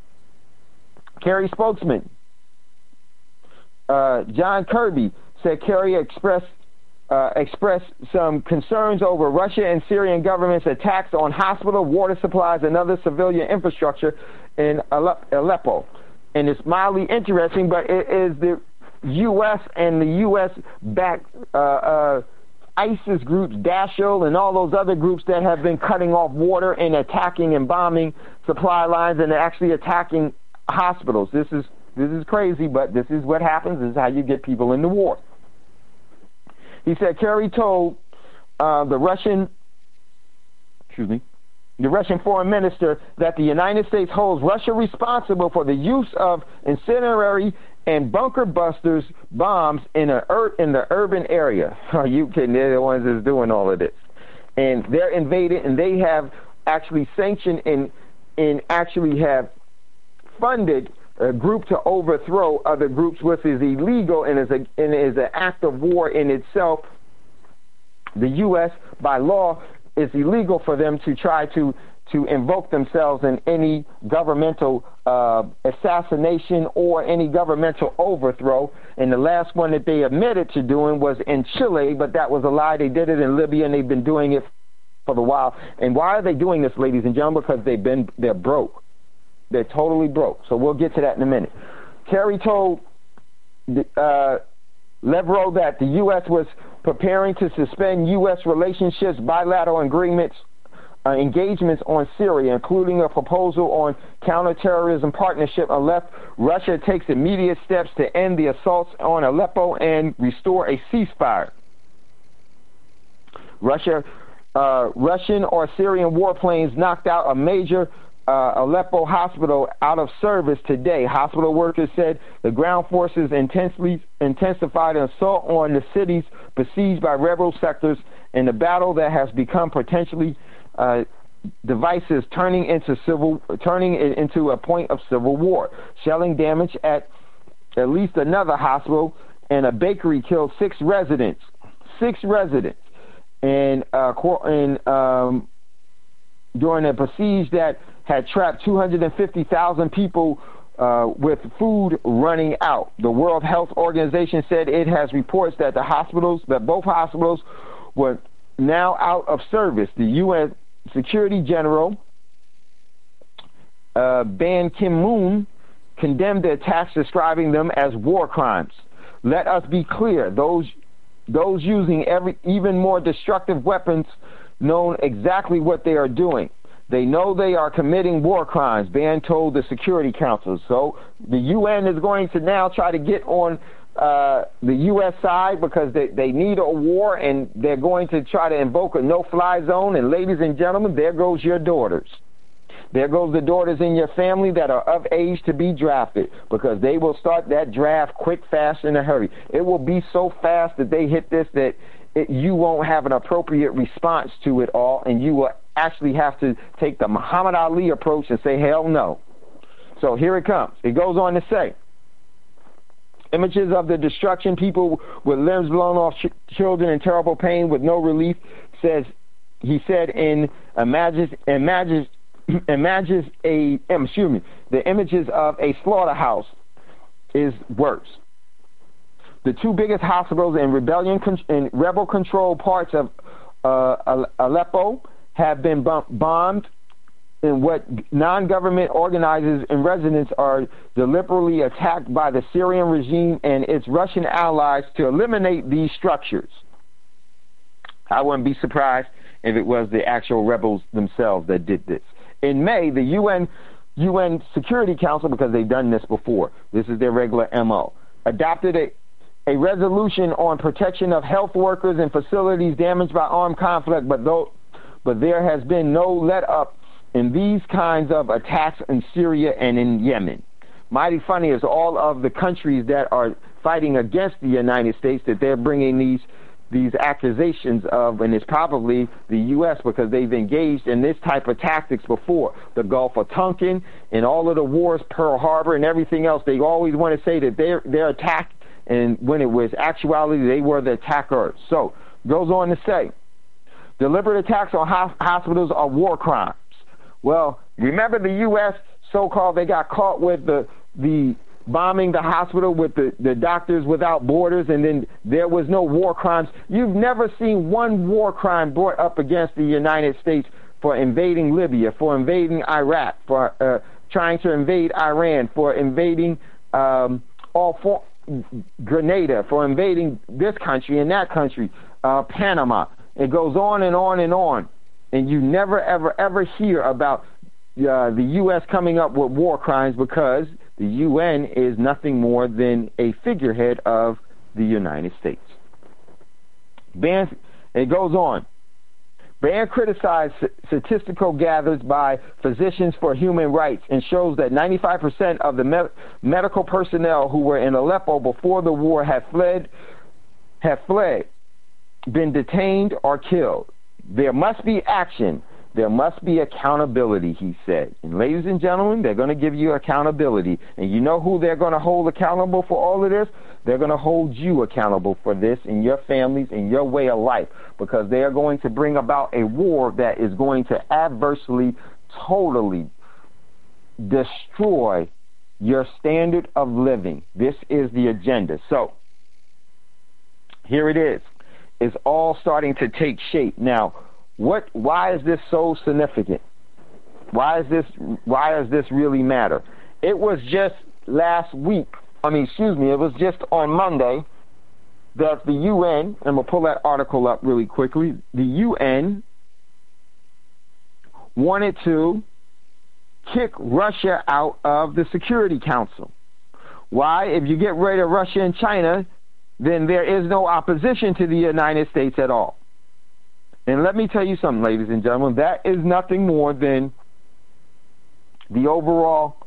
Kerry spokesman uh, John Kirby said Kerry expressed Uh, expressed some concerns over Russia and Syrian government's attacks on hospital, water supplies, and other civilian infrastructure in Aleppo. And it's mildly interesting, but it is the U S and the U S-backed uh, uh, ISIS groups, Daesh and all those other groups that have been cutting off water and attacking and bombing supply lines and actually attacking hospitals. This is this is crazy, but this is what happens. This is how you get people into war. He said Kerry told uh, the Russian, excuse me, the Russian foreign minister that the United States holds Russia responsible for the use of incendiary and bunker busters bombs in a ur- in the urban area. Are you kidding? They're the ones that's doing all of this, and they're invaded, and they have actually sanctioned and and actually have funded a group to overthrow other groups, which is illegal and is a and is an act of war in itself. The U S by law is illegal for them to try to to invoke themselves in any governmental uh, assassination or any governmental overthrow. And the last one that they admitted to doing was in Chile, but that was a lie. They did it in Libya, and they've been doing it for a while. And why are they doing this, ladies and gentlemen? Because they've been they're broke. They're totally broke. So we'll get to that in a minute. Kerry told uh, Lavrov that the U S was preparing to suspend U S relationships, bilateral agreements, uh, engagements on Syria, including a proposal on counterterrorism partnership unless Russia takes immediate steps to end the assaults on Aleppo and restore a ceasefire. Russia uh, Russian or Syrian warplanes knocked out a major uh, Aleppo hospital out of service today. Hospital workers said the ground forces intensely intensified an assault on the cities besieged by rebel sectors in a battle that has become potentially uh, divisive, turning into civil, turning it into a point of civil war. Shelling damage at at least another hospital and a bakery killed six residents. Six residents, and uh, and um, during a besiege that had trapped two hundred fifty thousand people uh, with food running out. The World Health Organization said it has reports that the hospitals, that both hospitals, were now out of service. The U N Security General uh, Ban Ki-moon condemned the attacks, describing them as war crimes. Let us be clear: those those using every even more destructive weapons know exactly what they are doing. They know they are committing war crimes, Ban told the Security Council. So the U N is going to now try to get on uh, the U S side because they, they need a war, and they're going to try to invoke a no-fly zone. And ladies and gentlemen, there goes your daughters. There goes the daughters in your family that are of age to be drafted, because they will start that draft quick, fast, in a hurry. It will be so fast that they hit this that it, you won't have an appropriate response to it all, and you will actually have to take the Muhammad Ali approach and say, hell no. So here it comes. It goes on to say, images of the destruction, people with limbs blown off, ch- children in terrible pain with no relief, says, he said in Images, Images, Images a, excuse me, the images of a slaughterhouse is worse. The two biggest hospitals in rebellion in rebel-controlled parts of uh, Aleppo have been bombed, and what non-government organizers and residents are deliberately attacked by the Syrian regime and its Russian allies to eliminate these structures. I wouldn't be surprised if it was the actual rebels themselves that did this. In May, the U N U N Security Council, because they've done this before, this is their regular M O, adopted a, a resolution on protection of health workers and facilities damaged by armed conflict, but though, but there has been no let up in these kinds of attacks in Syria and in Yemen. Mighty funny is all of the countries that are fighting against the United States that they're bringing these these accusations of, and it's probably the U S because they've engaged in this type of tactics before. The Gulf of Tonkin and all of the wars, Pearl Harbor and everything else, they always want to say that they're, they're attacked, and when it was actuality, they were the attackers. So, goes on to say, deliberate attacks on ho- hospitals are war crimes. Well, remember the U S so-called, they got caught with the the bombing the hospital with the, the Doctors Without Borders, and then there was no war crimes. You've never seen one war crime brought up against the United States for invading Libya, for invading Iraq, for uh, trying to invade Iran, for invading um, all for Grenada, for invading this country and that country, uh, Panama. It goes on and on and on. And you never, ever, ever hear about uh, the U S coming up with war crimes, because the U N is nothing more than a figurehead of the United States. Ban, it goes on. Ban criticized statistical gathers by Physicians for Human Rights and shows that ninety-five percent of the me- medical personnel who were in Aleppo before the war have fled, have fled, been detained or killed. There must be action. There must be accountability, he said. And ladies and gentlemen, they're going to give you accountability. And you know who they're going to hold accountable for all of this? They're going to hold you accountable for this and your families and your way of life, because they are going to bring about a war that is going to adversely, totally destroy your standard of living. This is the agenda. So, here it is. It's all starting to take shape. Now, What? Why is this so significant? Why is this? Why does this really matter? It was just last week. I mean, excuse me. It was just on Monday that the U N, and we'll pull that article up really quickly. The U N wanted to kick Russia out of the Security Council. Why? If you get rid of Russia and China, then there is no opposition to the United States at all. And let me tell you something, ladies and gentlemen, that is nothing more than the overall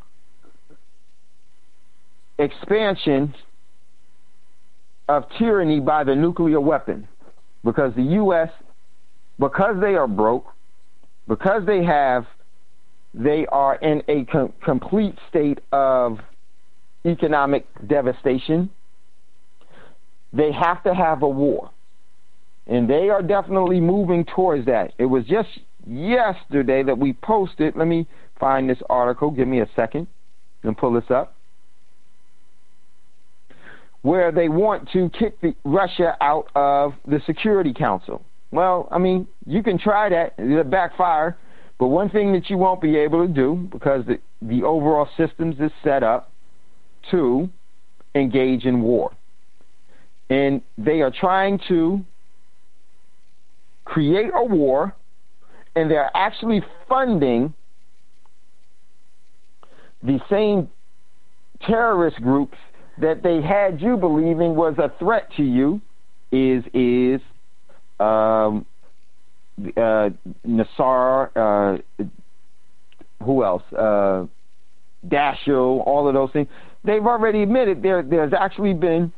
expansion of tyranny by the nuclear weapon. Because the U S, because they are broke, because they have, they are in a com- complete state of economic devastation, they have to have a war. And they are definitely moving towards that. It was just yesterday that we posted. Let me find this article. Give me a second and pull this up. Where they want to kick the, Russia out of the Security Council. Well, I mean, you can try that. It'll backfire. But one thing that you won't be able to do, because the, the overall systems is set up to engage in war. And they are trying to create a war, and they're actually funding the same terrorist groups that they had you believing was a threat to you. Is is um, uh, Nassar, uh, who else? Uh, Daesh, all of those things. They've already admitted there. There's actually been.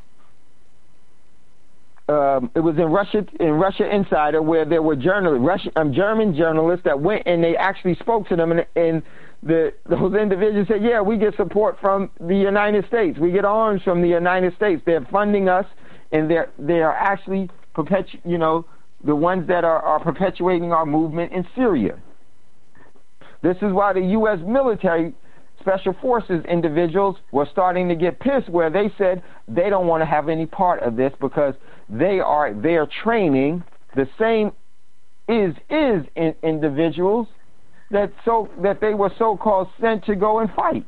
Um, it was in Russia, in Russia Insider, where there were journalists, Russian, um, German journalists that went and they actually spoke to them, and, and the those individuals said, "Yeah, we get support from the United States. We get arms from the United States. They're funding us, and they're they are actually perpetu- you know, the ones that are, are perpetuating our movement in Syria." This is why the U S military special forces individuals were starting to get pissed, where they said they don't want to have any part of this because they are they are training the same is is in, individuals that so that they were so-called sent to go and fight.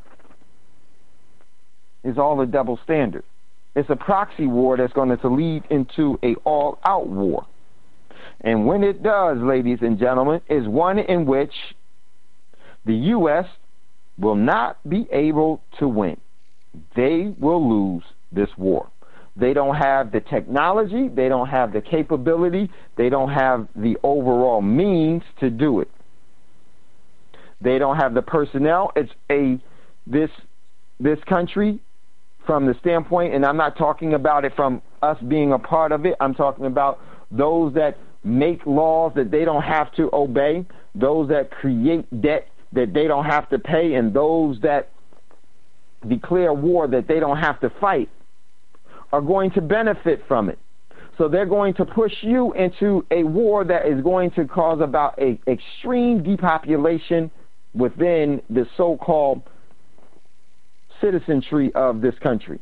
It's all a double standard. It's a proxy war that's going to lead into a all-out war. And when it does, ladies and gentlemen, is one in which the U S will not be able to win. They will lose this war. They don't have the technology, they don't have the capability, they don't have the overall means to do it. They don't have the personnel. It's a this this country, from the standpoint, and I'm not talking about it from us being a part of it, I'm talking about those that make laws that they don't have to obey, those that create debt that they don't have to pay, and those that declare war that they don't have to fight are going to benefit from it. So they're going to push you into a war that is going to cause about a extreme depopulation within the so-called citizenry of this country.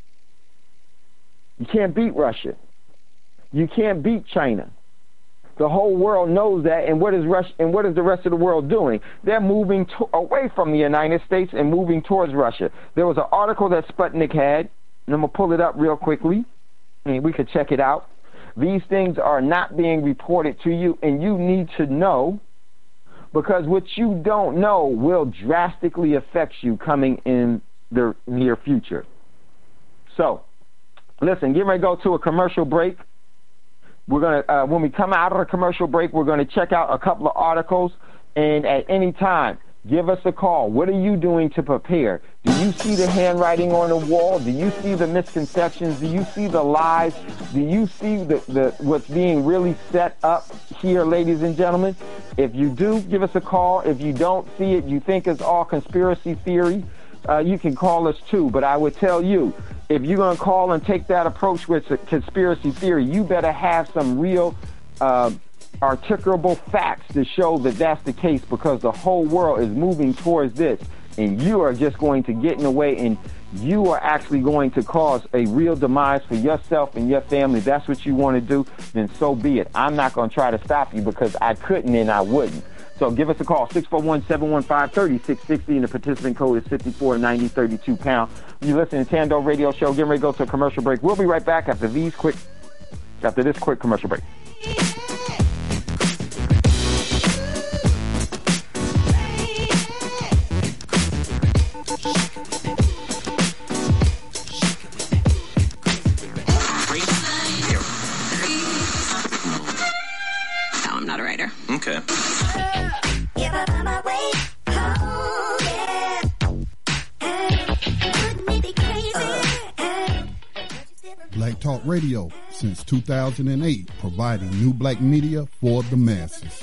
You can't beat Russia. You can't beat China. The whole world knows that, and what is Russia, and what is the rest of the world doing? They're moving to, away from the United States and moving towards Russia. There was an article that Sputnik had, and I'm going to pull it up real quickly. I mean, we could check it out. These things are not being reported to you, and you need to know, because what you don't know will drastically affect you coming in the near future. So, listen, get ready to go to a commercial break. We're going to, uh, when we come out of the commercial break, we're going to check out a couple of articles, and at any time, give us a call. What are you doing to prepare? Do you see the handwriting on the wall? Do you see the misconceptions? Do you see the lies? Do you see the, the what's being really set up here, ladies and gentlemen? If you do, give us a call. If you don't see it, you think it's all conspiracy theory, uh, you can call us too. But I would tell you, if you're going to call and take that approach with conspiracy theory, you better have some real uh, articulable facts to show that that's the case, because the whole world is moving towards this, and you are just going to get in the way, and you are actually going to cause a real demise for yourself and your family. If that's what you want to do, then so be it. I'm not going to try to stop you, because I couldn't and I wouldn't. So give us a call, six four one, seven one five, three six six zero, and the participant code is fifty-four ninety, thirty-two pound. You listen to Tando Radio Show. Getting ready to go to a commercial break. We'll be right back after these quick, after this quick commercial break. Radio since two thousand eight, providing new black media for the masses.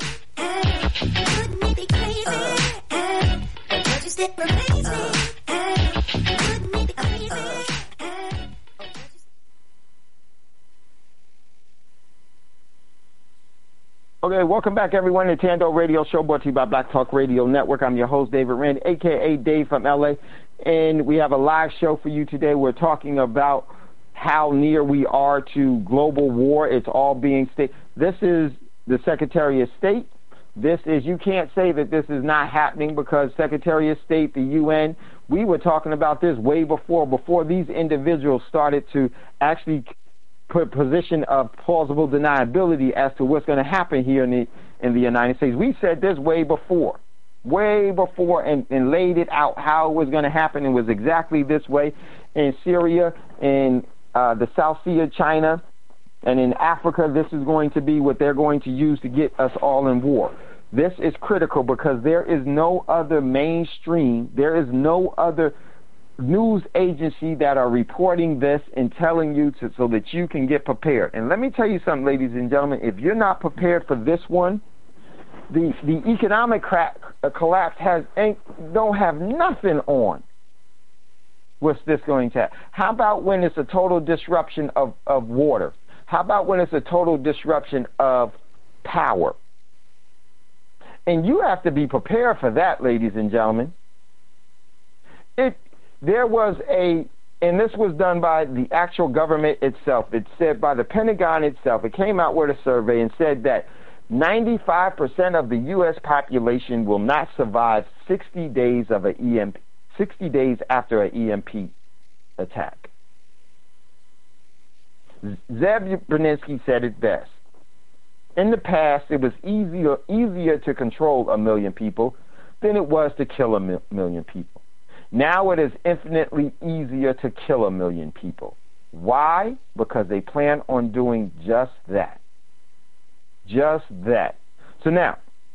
Okay, welcome back, everyone, to Tando Radio Show, brought to you by Black Talk Radio Network. I'm your host, David Rand, a k a. Dave from L A, and we have a live show for you today. We're talking about how near we are to global war. It's all being stated. This is the Secretary of State. This is, you can't say that this is not happening, because Secretary of State, the U N, we were talking about this way before, before these individuals started to actually put position of plausible deniability as to what's going to happen here in the in the United States. We said this way before, way before, and, and laid it out how it was going to happen. It was exactly this way in Syria, in uh, the South Sea of China, and in Africa. This is going to be what they're going to use to get us all in war. This is critical because there is no other mainstream, there is no other news agency that are reporting this and telling you to, so that you can get prepared. And let me tell you something, ladies and gentlemen, if you're not prepared for this one, the the economic crack, uh, collapse has ain't, don't have nothing on what's this going to happen. How about when it's a total disruption of, of water? How about when it's a total disruption of power? And you have to be prepared for that, ladies and gentlemen. It There was a, and this was done by the actual government itself. It said by the Pentagon itself. It came out with a survey and said that ninety-five percent of the U S population will not survive sixty days of a E M P, sixty days after an E M P attack. Zeb Brzezinski said it best. In the past, it was easier easier to control a million people than it was to kill a mi- million people. Now it is infinitely easier to kill a million people. Why? Because they plan on doing just that. Just that. So now,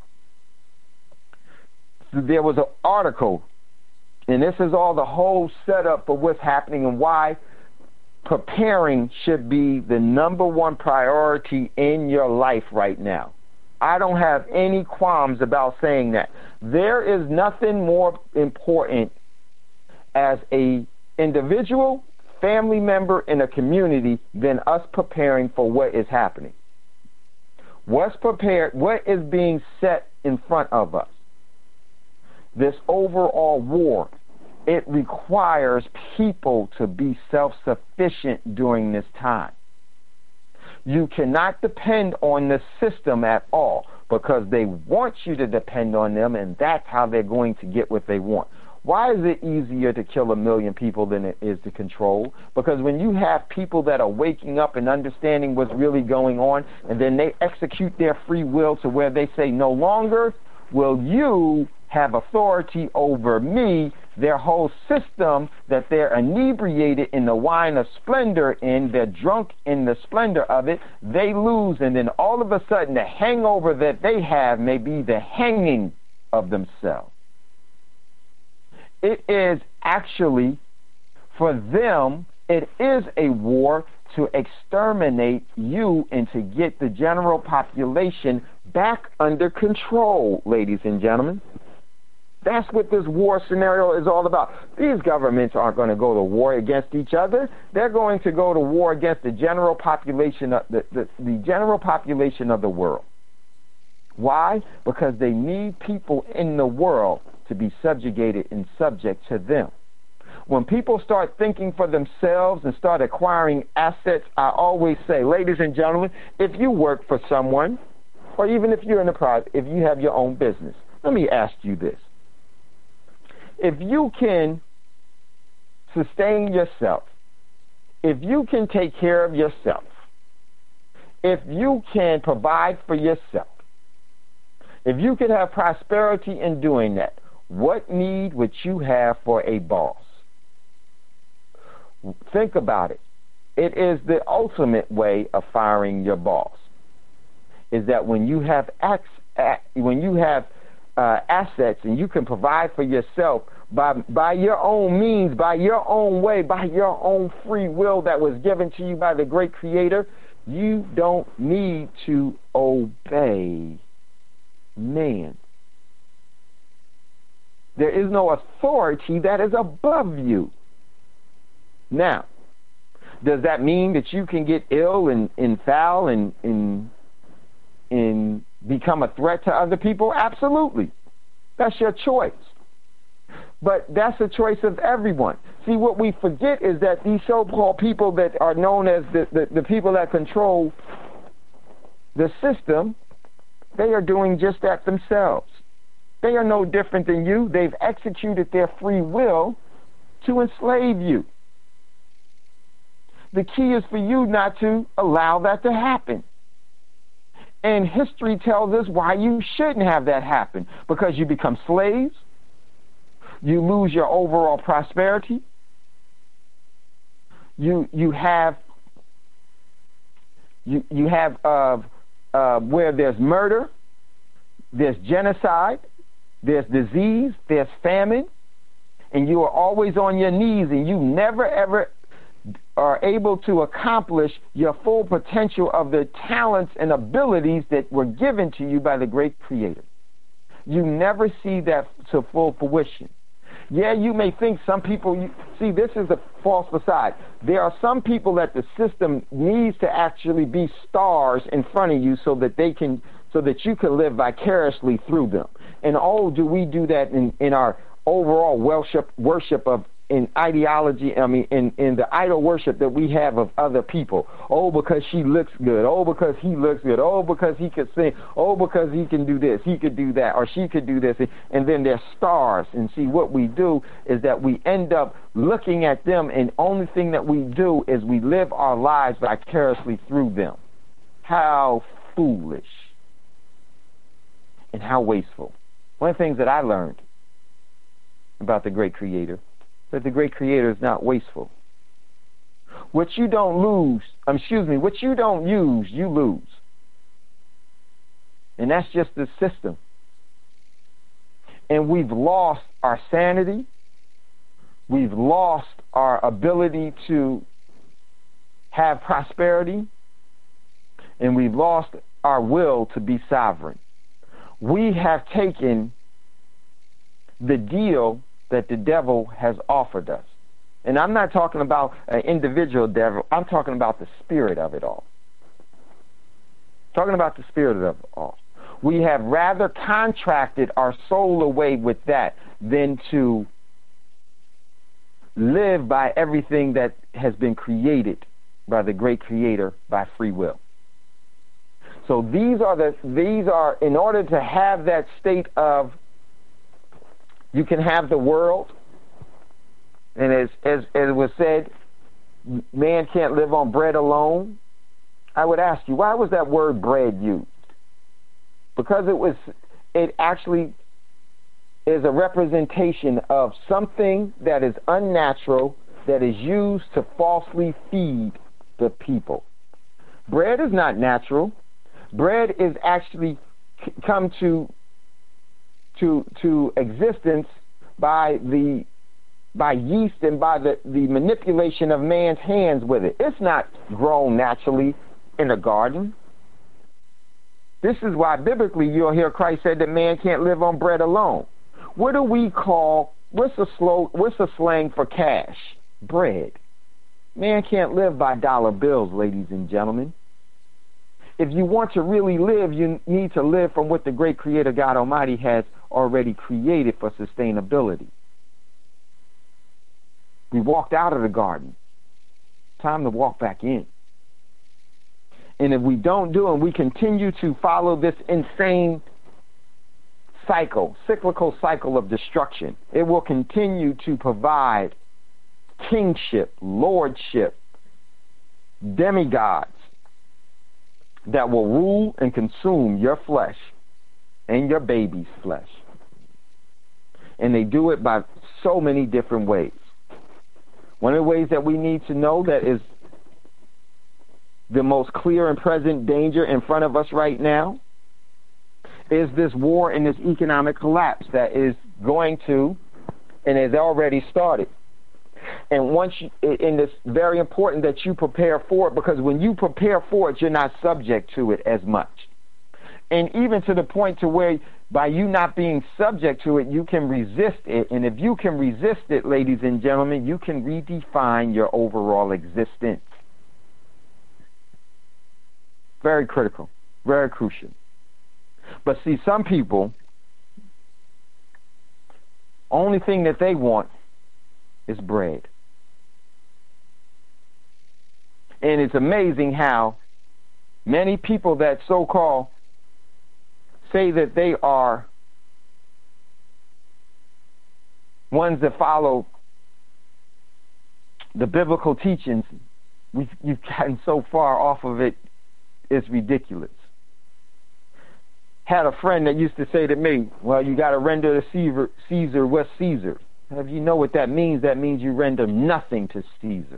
there was an article, and this is all the whole setup for what's happening and why preparing should be the number one priority in your life right now. I don't have any qualms about saying that. There is nothing more important as a individual, family member in a community than us preparing for what is happening. What's prepared, what is being set in front of us? This overall war, it requires people to be self-sufficient during this time. You cannot depend on the system at all because they want you to depend on them, and that's how they're going to get what they want. Why is it easier to kill a million people than it is to control? Because when you have people that are waking up and understanding what's really going on, and then they execute their free will to where they say, no longer will you have authority over me, their whole system that they're inebriated in the wine of splendor in, they're drunk in the splendor of it, they lose, and then all of a sudden the hangover that they have may be the hanging of themselves. It is actually, for them, it is a war to exterminate you and to get the general population back under control, ladies and gentlemen. That's what this war scenario is all about. These governments aren't going to go to war against each other. They're going to go to war against the general population of the, the, the general population of the world. Why? Because they need people in the world to be subjugated and subject to them. When people start thinking for themselves and start acquiring assets, I always say, ladies and gentlemen, if you work for someone, or even if you're in the private, if you have your own business, let me ask you this. If you can sustain yourself, if you can take care of yourself, if you can provide for yourself, if you can have prosperity in doing that, what need would you have for a boss? Think about it. It is the ultimate way of firing your boss. Is that when you have acts, when you have uh, assets, and you can provide for yourself by by your own means, by your own way, by your own free will that was given to you by the great Creator, you don't need to obey man. There is no authority that is above you. Now, does that mean that you can get ill and, and foul and, and, and become a threat to other people? Absolutely. That's your choice. But that's the choice of everyone. See, what we forget is that these so-called people that are known as the, the, the people that control the system, they are doing just that themselves. They are no different than you. They've executed their free will to enslave you. The key is for you not to allow that to happen. And history tells us why you shouldn't have that happen. Because you become slaves. You lose your overall prosperity. You you have you you have uh, uh, where there's murder, there's genocide, there's disease, there's famine, and you are always on your knees, and you never ever are able to accomplish your full potential of the talents and abilities that were given to you by the great Creator. You never see that to full fruition. Yeah, you may think some people, you, see, this is a false facade. There are some people that the system needs to actually be stars in front of you so that they can, so that you can live vicariously through them. And oh, do we do that in, in our overall worship, worship of, in ideology, I mean, in, in the idol worship that we have of other people. Oh, because she looks good. Oh, because he looks good. Oh, because he could sing. Oh, because he can do this. He could do that. Or she could do this. And then they're stars. And see, what we do is that we end up looking at them, and only thing that we do is we live our lives vicariously through them. How foolish and how wasteful. One of the things that I learned about the great Creator, that the great Creator is not wasteful. What you don't lose, um, excuse me, what you don't use, you lose. And that's just the system. And we've lost our sanity. We've lost our ability to have prosperity. And we've lost our will to be sovereign. We have taken the deal that the devil has offered us. And I'm not talking about an individual devil. I'm talking about the spirit of it all. Talking about the spirit of it all. We have rather contracted our soul away with that than to live by everything that has been created by the great Creator by free will. So these are the these are in order to have that state of, you can have the world, and as, as, as it was said, man can't live on bread alone. I would ask you, why was that word bread used? Because it was, it actually is a representation of something that is unnatural, that is used to falsely feed the people. Bread is not natural. Bread is actually come to to to existence by the by yeast and by the, the manipulation of man's hands with it. It's not grown naturally in a garden. This is why biblically you'll hear Christ said that man can't live on bread alone. What do we call, what's the slow what's the slang for cash? Bread. Man can't live by dollar bills, ladies and gentlemen. If you want to really live, you need to live from what the great Creator God Almighty has already created for sustainability. We walked out of the garden. Time to walk back in. And if we don't do it, we continue to follow this insane cycle, cyclical cycle of destruction. It will continue to provide kingship, lordship, demigods that will rule and consume your flesh and your baby's flesh. And they do it by so many different ways. One of the ways that we need to know that is the most clear and present danger in front of us right now is this war and this economic collapse that is going to and has already started. And once you, and it's very important that you prepare for it, because when you prepare for it, you're not subject to it as much. And even to the point to where by you not being subject to it, you can resist it. And if you can resist it, ladies and gentlemen, you can redefine your overall existence. Very critical, very crucial. But see, some people, only thing that they want is bread. And it's amazing how many people that so-called say that they are ones that follow the biblical teachings, we've, you've gotten so far off of it, it's ridiculous. Had a friend that used to say to me, well, you got to render to Caesar, Caesar what's Caesar. If you know what that means, that means you render nothing to Caesar.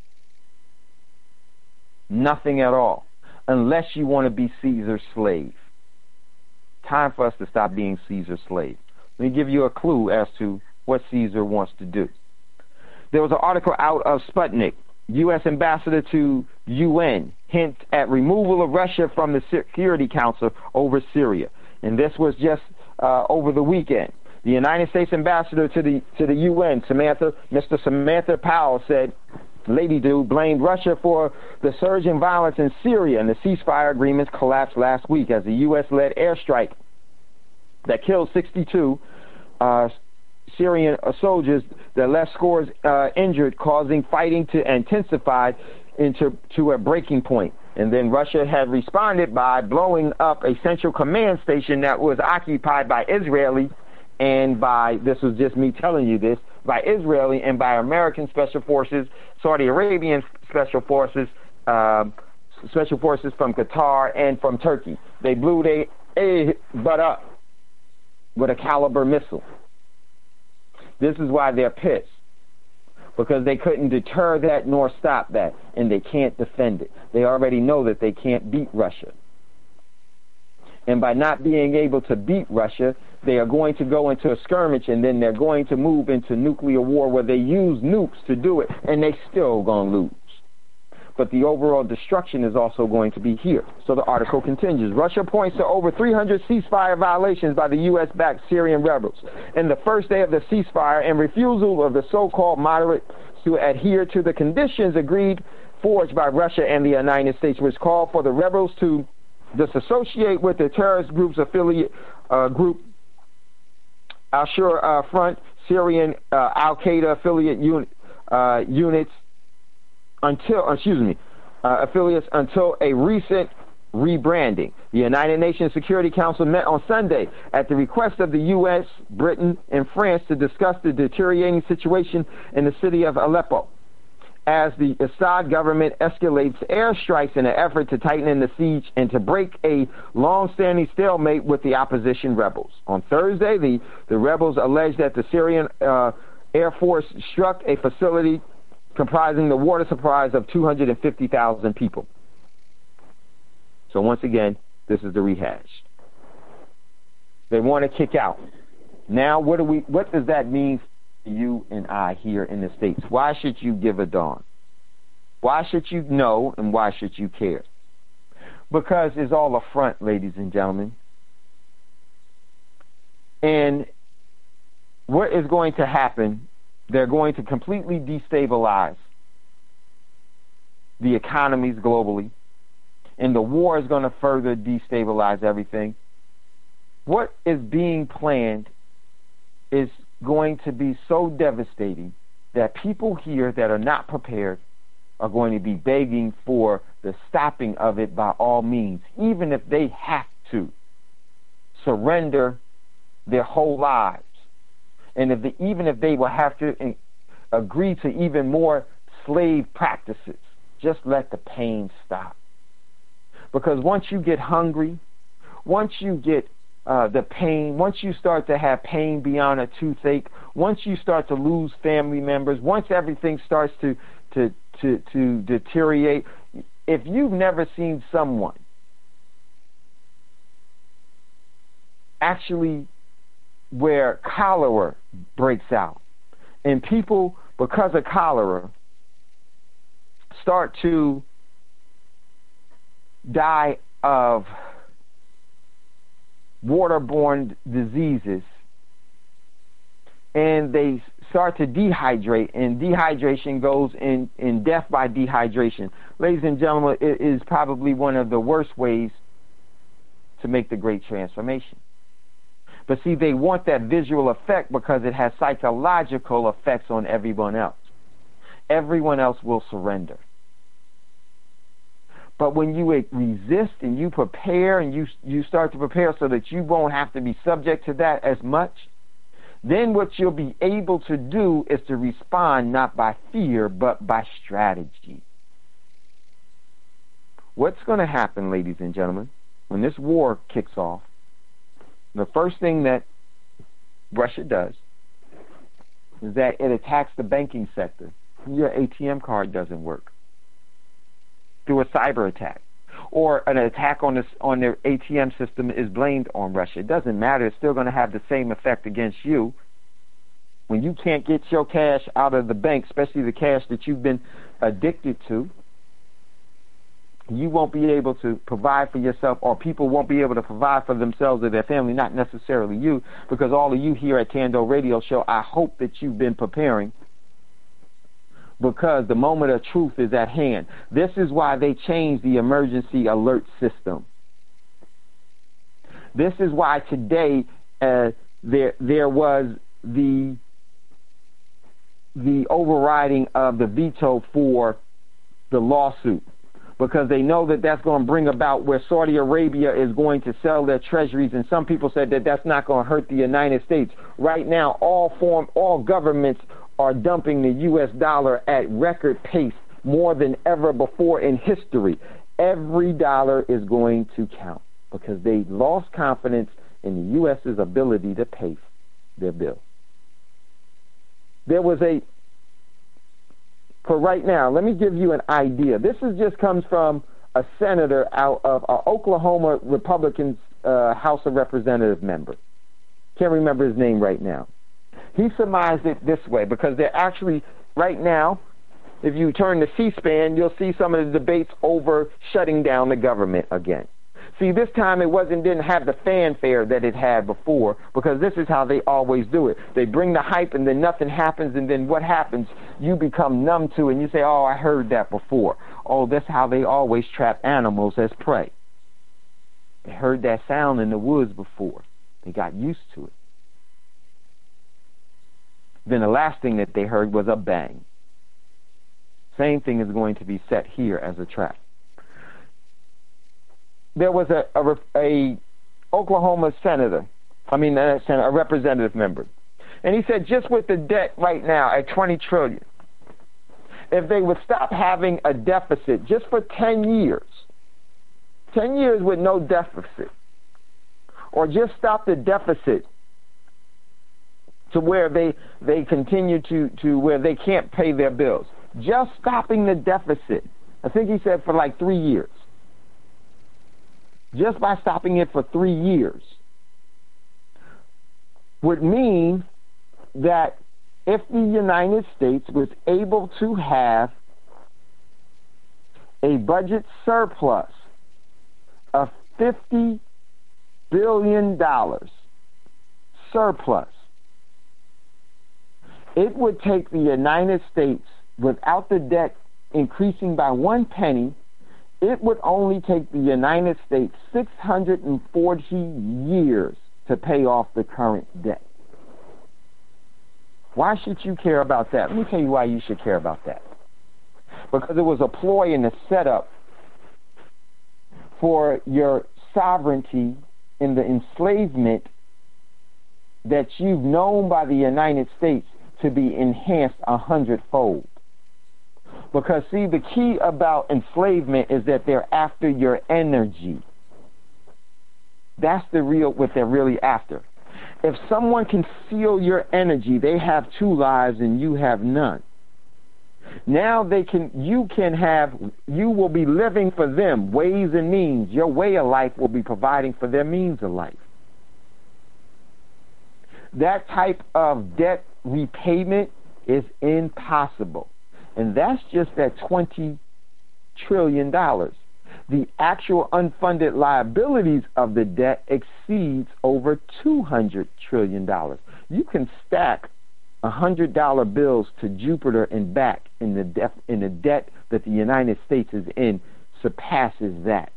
Nothing at all. Unless you want to be Caesar's slave. Time for us to stop being Caesar's slave. Let me give you a clue as to what Caesar wants to do. There was an article out of Sputnik. U S ambassador to U N hints at removal of Russia from the Security Council over Syria. And this was just uh, over the weekend. The United States ambassador to the to the U N, Samantha, Mister Samantha Powell, said, Lady Dude blamed Russia for the surge in violence in Syria, and the ceasefire agreements collapsed last week as a U S-led airstrike that killed sixty-two uh, Syrian soldiers that left scores uh, injured, causing fighting to intensify into to a breaking point. And then Russia had responded by blowing up a central command station that was occupied by Israeli and by, this was just me telling you this, by Israeli and by American special forces, Saudi Arabian special forces, uh, special forces from Qatar and from Turkey. They blew their a butt up with a Caliber missile. This is why they're pissed, because they couldn't deter that nor stop that, and they can't defend it. They already know that they can't beat Russia. And by not being able to beat Russia, they are going to go into a skirmish, and then they're going to move into nuclear war where they use nukes to do it, and they still going to lose. But the overall destruction is also going to be here. So the article continues. Russia points to over three hundred ceasefire violations by the U S-backed Syrian rebels in the first day of the ceasefire and refusal of the so-called moderates to adhere to the conditions agreed forged by Russia and the United States, which call for the rebels to disassociate with the terrorist group's affiliate uh, group, Al-Shura uh, Front, Syrian uh, Al-Qaeda affiliate unit, uh, units, until, excuse me, uh, affiliates until a recent rebranding. The United Nations Security Council met on Sunday at the request of the U S, Britain, and France to discuss the deteriorating situation in the city of Aleppo as the Assad government escalates airstrikes in an effort to tighten in the siege and to break a long-standing stalemate with the opposition rebels. On Thursday, the, the rebels alleged that the Syrian uh, Air Force struck a facility comprising the water supplies of two hundred fifty thousand people. So once again, this is the rehash. They want to kick out. Now, what do we? What does that mean for you and I here in the States? Why should you give a darn? Why should you know, and why should you care? Because it's all a front, ladies and gentlemen. And what is going to happen? They're going to completely destabilize the economies globally, and the war is going to further destabilize everything. What is being planned is going to be so devastating that people here that are not prepared are going to be begging for the stopping of it by all means, even if they have to surrender their whole lives. And if they, even if they will have to in, agree to even more slave practices, just let the pain stop. Because once you get hungry, once you get uh, the pain, once you start to have pain beyond a toothache, once you start to lose family members, once everything starts to, to, to, to deteriorate, if you've never seen someone actually where cholera breaks out. And people, because of cholera, start to die of waterborne diseases, and they start to dehydrate, and dehydration goes in, in death by dehydration. Ladies and gentlemen, it is probably one of the worst ways to make the great transformation. But see, they want that visual effect because it has psychological effects on everyone else. Everyone else will surrender. But when you resist and you prepare and you you start to prepare so that you won't have to be subject to that as much, then what you'll be able to do is to respond not by fear but by strategy. What's going to happen, ladies and gentlemen, when this war kicks off? The first thing that Russia does is that it attacks the banking sector. Your A T M card doesn't work. Through a cyber attack, or an attack on this on their A T M system is blamed on Russia. It doesn't matter. It's still going to have the same effect against you. When you can't get your cash out of the bank, especially the cash that you've been addicted to, you won't be able to provide for yourself, or people won't be able to provide for themselves or their family, not necessarily you, because all of you here at Tando Radio Show, I hope that you've been preparing, because the moment of truth is at hand. This is why they changed the emergency alert system. This is why today uh, there there was the the overriding of the veto for the lawsuit, because they know that that's going to bring about where Saudi Arabia is going to sell their treasuries, and some people said that that's not going to hurt the United States. Right now, all form, all governments are dumping the U S dollar at record pace, more than ever before in history. Every dollar is going to count because they lost confidence in the U S's ability to pay their bill. There was a, for right now, let me give you an idea. This is just comes from a senator out of uh, Oklahoma Republican uh, House of Representative member. Can't remember his name right now. He surmised it this way, because they're actually, right now, if you turn to C-SPAN, you'll see some of the debates over shutting down the government again. See, this time it wasn't didn't have the fanfare that it had before, because this is how they always do it. They bring the hype, and then nothing happens, and then what happens? You become numb to it, and you say, oh, I heard that before. Oh, that's how they always trap animals as prey. They heard that sound in the woods before. They got used to it. Then the last thing that they heard was a bang. Same thing is going to be set here as a trap. There was a, a, a Oklahoma senator, I mean a, senator, a representative member, and he said just with the debt right now at twenty trillion dollars, if they would stop having a deficit just for ten years, ten years with no deficit, or just stop the deficit to where they, they continue to, to where they can't pay their bills. Just stopping the deficit, I think he said for like three years. Just by stopping it for three years would mean that if the United States was able to have a budget surplus of fifty billion dollars surplus, it would take the United States, without the debt increasing by one penny, it would only take the United States six hundred forty years to pay off the current debt. Why should you care about that? Let me tell you why you should care about that. Because it was a ploy and a setup for your sovereignty in the enslavement that you've known by the United States to be enhanced a hundredfold. Because, see, the key about enslavement is that they're after your energy. That's the real, what they're really after. If someone can steal your energy, they have two lives and you have none. Now they can, you can have, you will be living for them, ways and means. Your way of life will be providing for their means of life. That type of debt repayment is impossible. And that's just at twenty trillion dollars. The actual unfunded liabilities of the debt exceeds over two hundred trillion dollars. You can stack one hundred dollar bills to Jupiter and back, in the, def- in the debt that the United States is in surpasses that.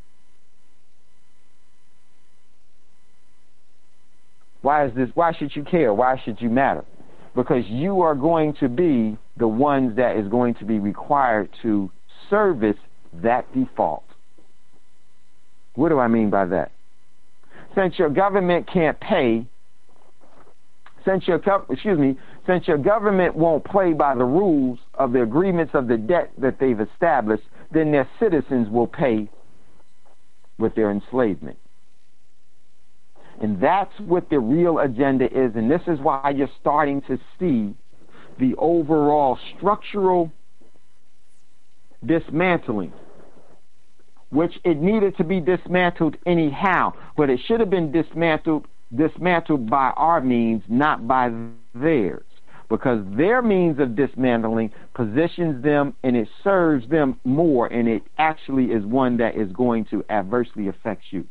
Why is this? Why should you care? Why should you matter? Because you are going to be the ones that is going to be required to service that default. What do I mean by that? Since your government can't pay, since your excuse me, since your government won't play by the rules of the agreements of the debt that they've established, then their citizens will pay with their enslavement. And that's what the real agenda is, and this is why you're starting to see the overall structural dismantling, which it needed to be dismantled anyhow, but it should have been dismantled dismantled by our means, not by theirs, because their means of dismantling positions them and it serves them more, and it actually is one that is going to adversely affect you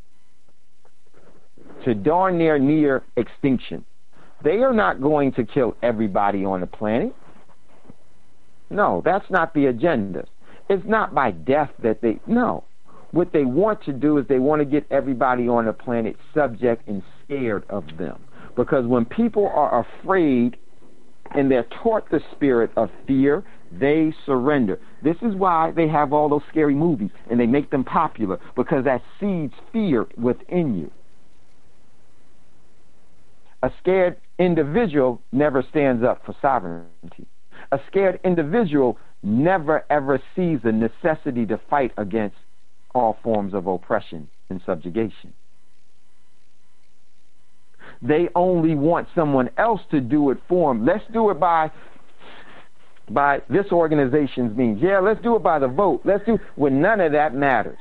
to darn near near extinction. They are not going to kill everybody on the planet. No, that's not the agenda. It's not by death that they, no. What they want to do is they want to get everybody on the planet subject and scared of them. Because when people are afraid and they're taught the spirit of fear, they surrender. This is why they have all those scary movies and they make them popular, because that seeds fear within you. A scared individual never stands up for sovereignty. A scared individual never ever sees the necessity to fight against all forms of oppression and subjugation. They only want someone else to do it for them. Let's do it by by this organization's means. Yeah, let's do it by the vote. Let's do when none of that matters.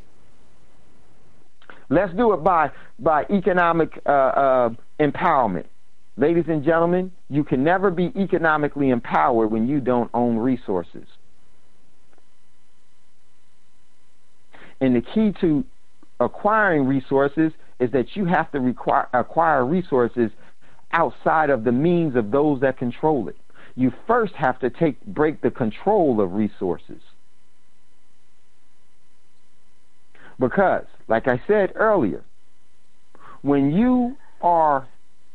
Let's do it by by economic uh, uh, empowerment. Ladies and gentlemen, you can never be economically empowered when you don't own resources. And the key to acquiring resources is that you have to require, acquire resources outside of the means of those that control it. You first have to take break the control of resources. Because, like I said earlier, when you are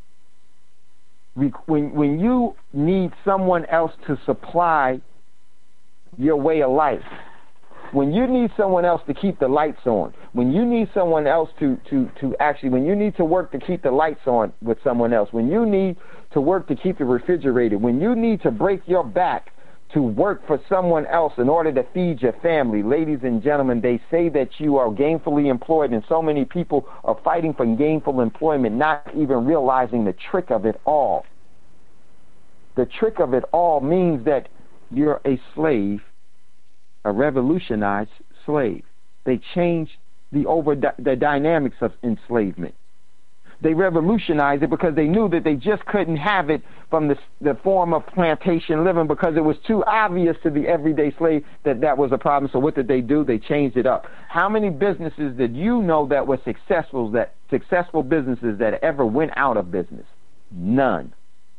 when when you need someone else to supply your way of life, when you need someone else to keep the lights on, when you need someone else to, to, to actually, when you need to work to keep the lights on with someone else, when you need to work to keep the refrigerator, when you need to break your back to work for someone else in order to feed your family, ladies and gentlemen, they say that you are gainfully employed, and so many people are fighting for gainful employment, not even realizing the trick of it all. The trick of it all means that you're a slave, a revolutionized slave. They changed the over the dynamics of enslavement. They revolutionized it because they knew that they just couldn't have it from the, the form of plantation living, because it was too obvious to the everyday slave that that was a problem. So what did they do? They changed it up. How many businesses did you know that were successful, that successful businesses that ever went out of business? None.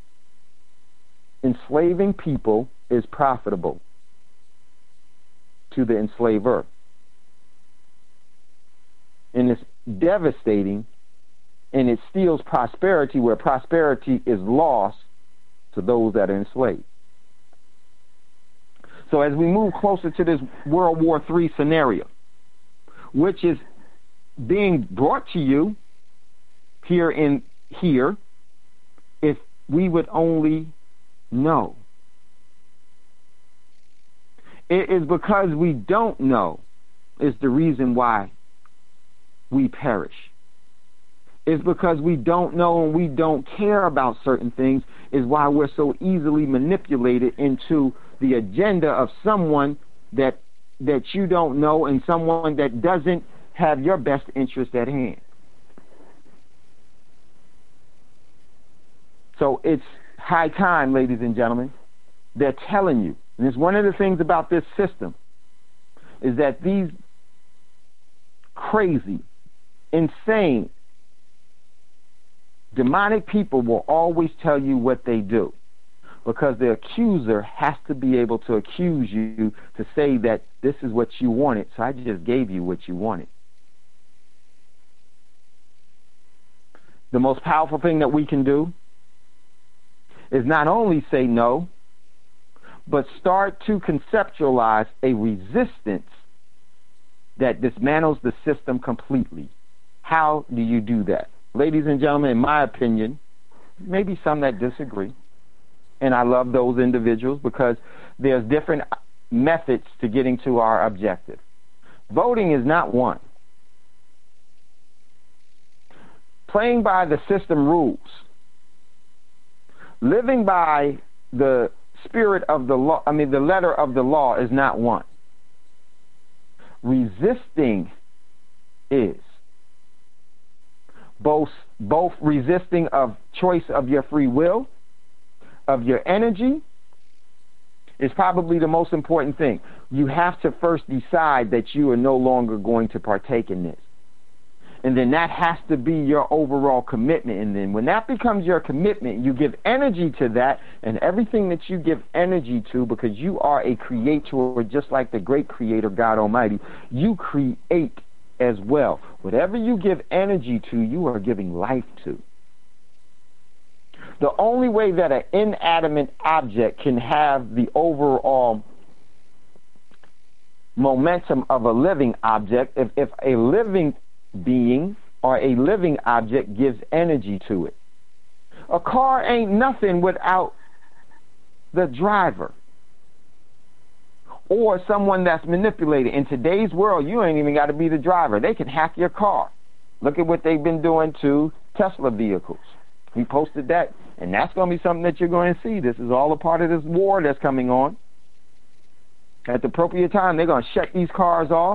Enslaving people is profitable to the enslaver. And it's devastating, and it steals prosperity where prosperity is lost to those that are enslaved. So as we move closer to this World War Three scenario, which is being brought to you here in here, if we would only know. It is because we don't know is the reason why we perish. It's because we don't know and we don't care about certain things is why we're so easily manipulated into the agenda of someone that that you don't know, and someone that doesn't have your best interest at hand. So it's high time, ladies and gentlemen. They're telling you. And it's one of the things about this system is that these crazy, insane, demonic people will always tell you what they do, because the accuser has to be able to accuse you to say that this is what you wanted, so I just gave you what you wanted. The most powerful thing that we can do is not only say no, but start to conceptualize a resistance that dismantles the system completely. How do you do that? Ladies and gentlemen, in my opinion, maybe some that disagree, and I love those individuals because there's different methods to getting to our objective. Voting is not one. Playing by the system rules, living by the spirit of the law, I mean the letter of the law is not one. Resisting is. Both, both resisting of choice of your free will, of your energy, is probably the most important thing. You have to first decide that you are no longer going to partake in this. And then that has to be your overall commitment. And then when that becomes your commitment, you give energy to that, and everything that you give energy to, because you are a creator just like the great creator, God Almighty, you create as well. Whatever you give energy to, you are giving life to. The only way that an inanimate object can have the overall momentum of a living object, if, if a living being or a living object gives energy to it. A car ain't nothing without the driver or someone that's manipulated. In today's world, you ain't even got to be the driver. They can hack your car. Look at what they've been doing to Tesla vehicles. We posted that, and that's going to be something that you're going to see. This is all a part of this war that's coming on. At the appropriate time, they're going to shut these cars off.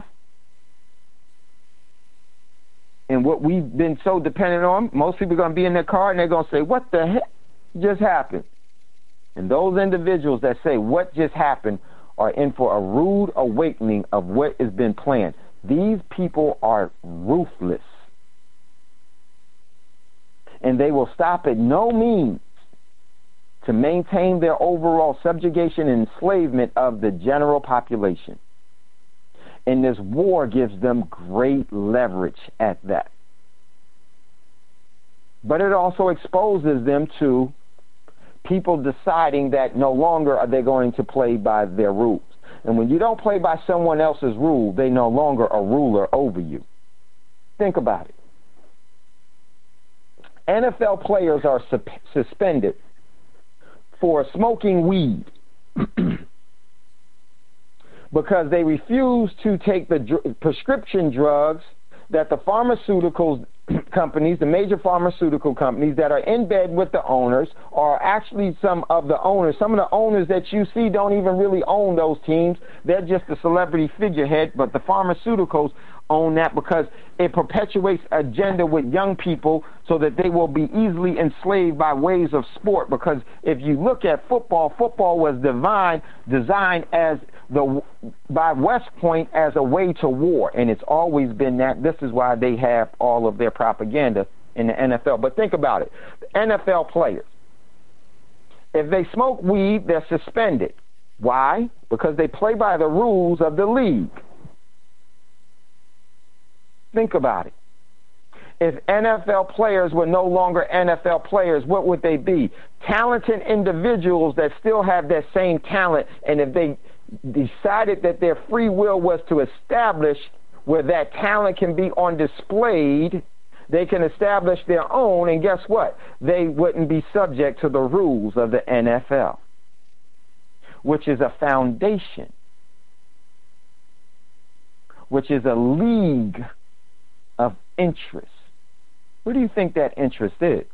And what we've been so dependent on, most people are going to be in their car, and they're going to say, what the heck just happened? And those individuals that say, what just happened, are in for a rude awakening of what has been planned. These people are ruthless. And they will stop at no means to maintain their overall subjugation and enslavement of the general population. And this war gives them great leverage at that. But it also exposes them to people deciding that no longer are they going to play by their rules. And when you don't play by someone else's rule, they no longer are ruler over you. Think about it. N F L players are su- suspended for smoking weed because they refuse to take the dr- prescription drugs that the pharmaceuticals companies, the major pharmaceutical companies that are in bed with the owners, are actually some of the owners. Some of the owners that you see don't even really own those teams. They're just a celebrity figurehead, but the pharmaceuticals own that because it perpetuates agenda with young people so that they will be easily enslaved by ways of sport. Because if you look at football, football was divine, designed as the by West Point as a way to war, and it's always been that. This is why they have all of their propaganda in the N F L. But think about it. The N F L players, if they smoke weed, they're suspended. Why? Because they play by the rules of the league. Think about it. If N F L players were no longer N F L players, what would they be? Talented individuals that still have that same talent, and if they decided that their free will was to establish where that talent can be on display, they can establish their own, and guess what? They wouldn't be subject to the rules of the N F L, which is a foundation, which is a league of interest. What do you think that interest is?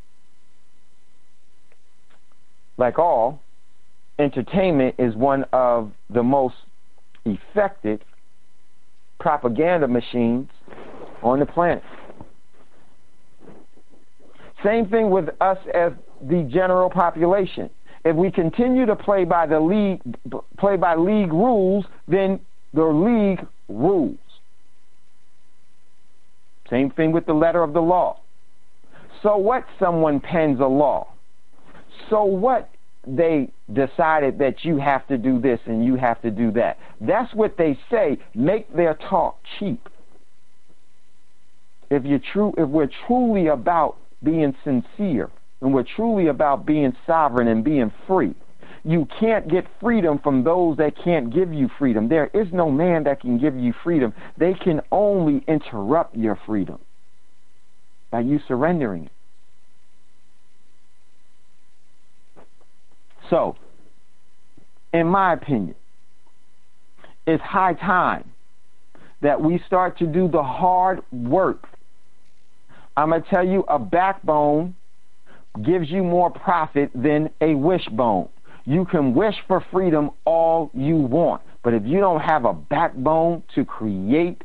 Like all, entertainment is one of the most effective propaganda machines on the planet. Same thing with us as the general population. If we continue to play by the league, play by league rules, then the league rules. Same thing with the letter of the law. So what someone pens a law? So what they decided that you have to do this and you have to do that? That's what they say. Make their talk cheap. If you're true, if we're truly about being sincere and we're truly about being sovereign and being free, you can't get freedom from those that can't give you freedom. There is no man that can give you freedom. They can only interrupt your freedom by you surrendering it. So, in my opinion, it's high time that we start to do the hard work. I'm going to tell you, a backbone gives you more profit than a wishbone. You can wish for freedom all you want, but if you don't have a backbone to create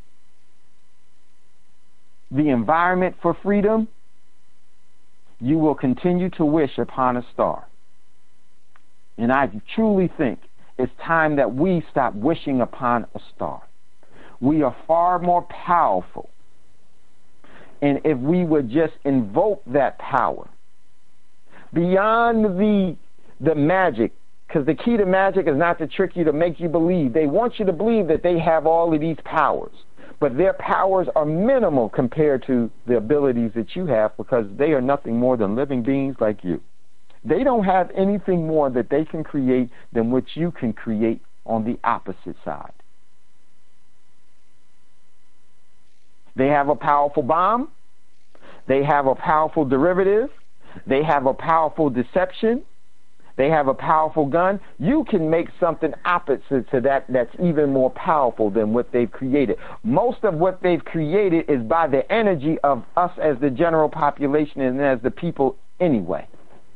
the environment for freedom, you will continue to wish upon a star. And I truly think it's time that we stop wishing upon a star. We are far more powerful. And if we would just invoke that power beyond the the magic, because the key to magic is not to trick you, to make you believe. They want you to believe that they have all of these powers, but their powers are minimal compared to the abilities that you have, because they are nothing more than living beings like you. They don't have anything more that they can create than what you can create on the opposite side. They have a powerful bomb. They have a powerful derivative. They have a powerful deception. They have a powerful gun. You can make something opposite to that that's even more powerful than what they've created. Most of what they've created is by the energy of us as the general population and as the people anyway.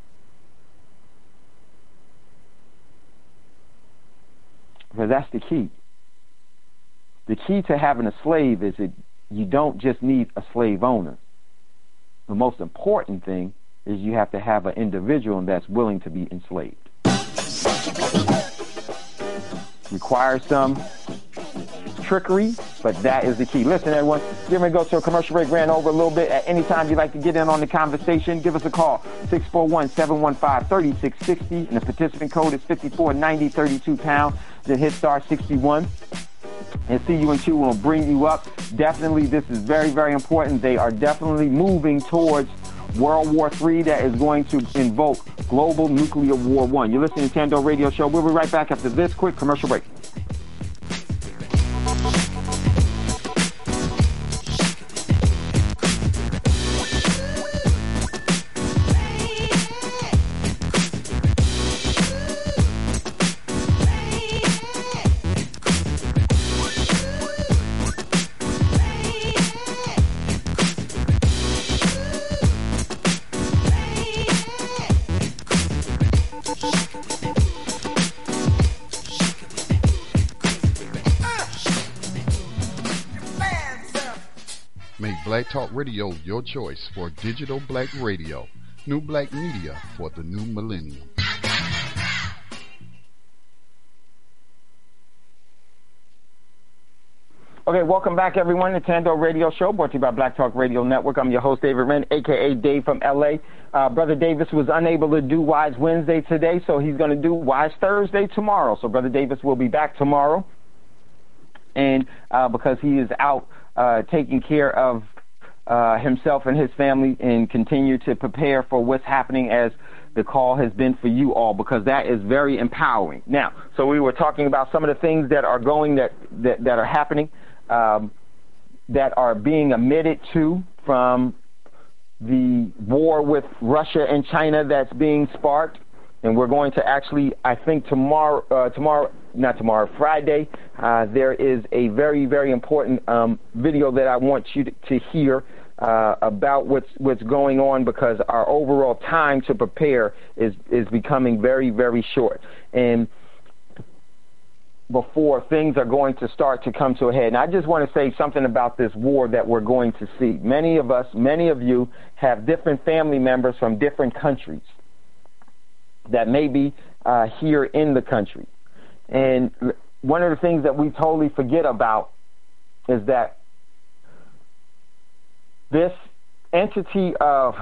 Because that's the key. The key to having a slave is that you don't just need a slave owner. The most important thing is you have to have an individual that's willing to be enslaved. Requires some trickery, but that is the key. Listen, everyone, we're going to go to a commercial break. Ran over a little bit. At any time you'd like to get in on the conversation, give us a call, six four one, seven one five, three six six zero, and the participant code is fifty-four ninety, thirty-two pound. Then hit star sixty-one. And C U N Q will bring you up. Definitely, this is very, very important. They are definitely moving towards World War Three that is going to invoke global nuclear war one. You're listening to Tando Radio Show. We'll be right back after this quick commercial break. Black Talk Radio, your choice for digital black radio. New black media for the new millennium. Okay, welcome back, everyone, to Tando Radio Show, brought to you by Black Talk Radio Network. I'm your host, David Wren, a k a. Dave from L A. Uh, Brother Davis was unable to do Wise Wednesday today, so he's going to do Wise Thursday tomorrow. So Brother Davis will be back tomorrow, and uh, because he is out uh, taking care of uh, himself and his family and continue to prepare for what's happening as the call has been for you all, because that is very empowering. Now, so we were talking about some of the things that are going, that, that, that are happening, um, that are being admitted to from the war with Russia and China that's being sparked. And we're going to actually, I think tomorrow, uh, tomorrow, not tomorrow, Friday, uh, there is a very, very important um, video that I want you to, to hear uh, about what's what's going on, because our overall time to prepare is is becoming very, very short. And before things are going to start to come to a head. And I just want to say something about this war that we're going to see. Many of us, many of you have different family members from different countries that may be uh, here in the country. And one of the things that we totally forget about is that this entity of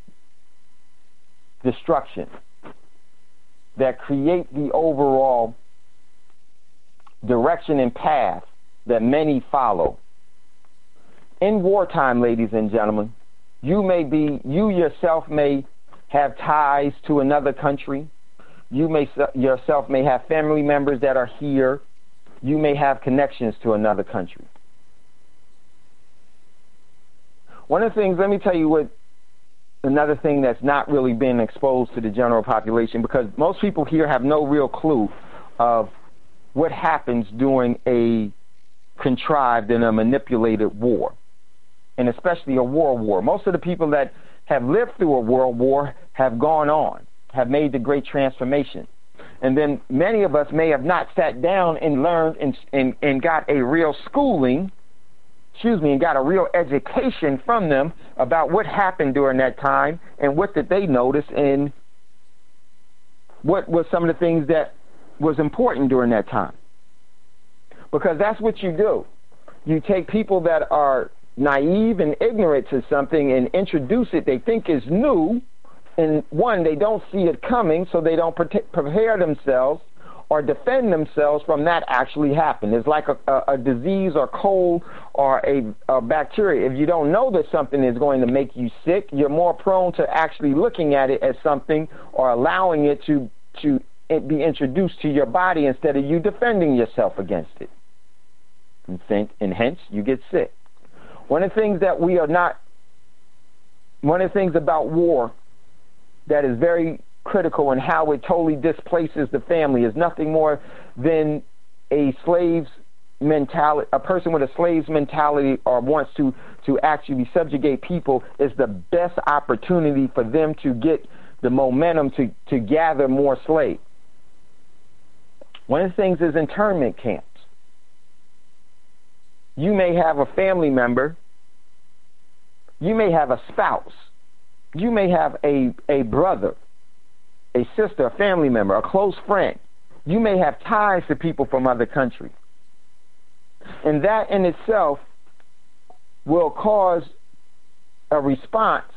destruction that create the overall direction and path that many follow. In wartime, ladies and gentlemen, you may be, you yourself may have ties to another country. You may yourself may have family members that are here. You may have connections to another country. One of the things, let me tell you what, another thing that's not really been exposed to the general population, because most people here have no real clue of what happens during a contrived and a manipulated war, and especially a world war. Most of the people that have lived through a world war have gone on, have made the great transformation. And then many of us may have not sat down and learned and, and, and got a real schooling, excuse me, and got a real education from them about what happened during that time and what did they notice and what was some of the things that was important during that time. Because that's what you do. You take people that are naive and ignorant to something and introduce it they think is new, and one, they don't see it coming, so they don't pre- prepare themselves or defend themselves from that actually happening. It's like a, a, a disease or cold or a, a bacteria. If you don't know that something is going to make you sick, you're more prone to actually looking at it as something or allowing it to to be introduced to your body instead of you defending yourself against it. And, think, and hence, you get sick. One of the things that we are not, one of the things about war that is very critical and how it totally displaces the family is nothing more than a slave's mentality. A person with a slave's mentality or wants to, to actually subjugate people is the best opportunity for them to get the momentum to, to gather more slaves. One of the things is internment camps. You may have a family member. You may have a spouse. You may have a, a brother, a sister, a family member, a close friend. You may have ties to people from other countries. And that in itself will cause a response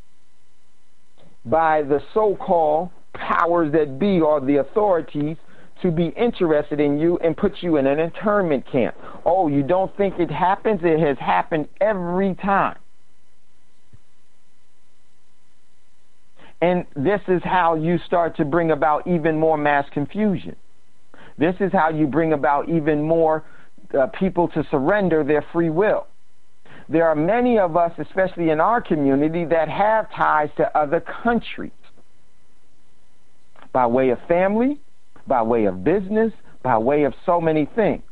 by the so-called powers that be or the authorities to be interested in you and put you in an internment camp. Oh, you don't think it happens? It has happened every time. And this is how you start to bring about even more mass confusion. This is how you bring about even more uh, people to surrender their free will. There are many of us, especially in our community, that have ties to other countries by way of family, by way of business, by way of so many things.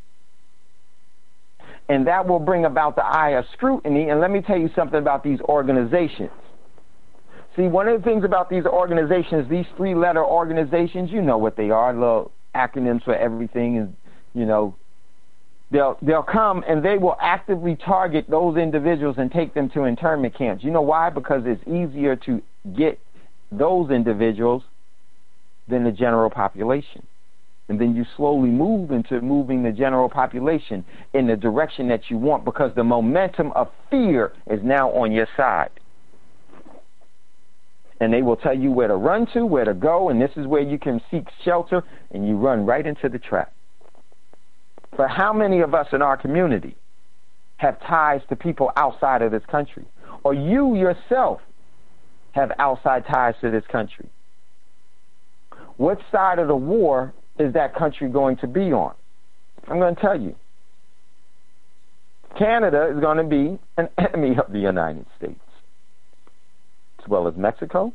And that will bring about the eye of scrutiny. And let me tell you something about these organizations. See, one of the things about these organizations, these three-letter organizations, you know what they are, little acronyms for everything, and you know, they'll they'll come and they will actively target those individuals and take them to internment camps. You know why? Because it's easier to get those individuals than the general population. And then you slowly move into moving the general population in the direction that you want, because the momentum of fear is now on your side. And they will tell you where to run to, where to go, and this is where you can seek shelter, and you run right into the trap. But how many of us in our community have ties to people outside of this country? Or you yourself have outside ties to this country? What side of the war is that country going to be on? I'm going to tell you. Canada is going to be an enemy of the United States, as well as Mexico,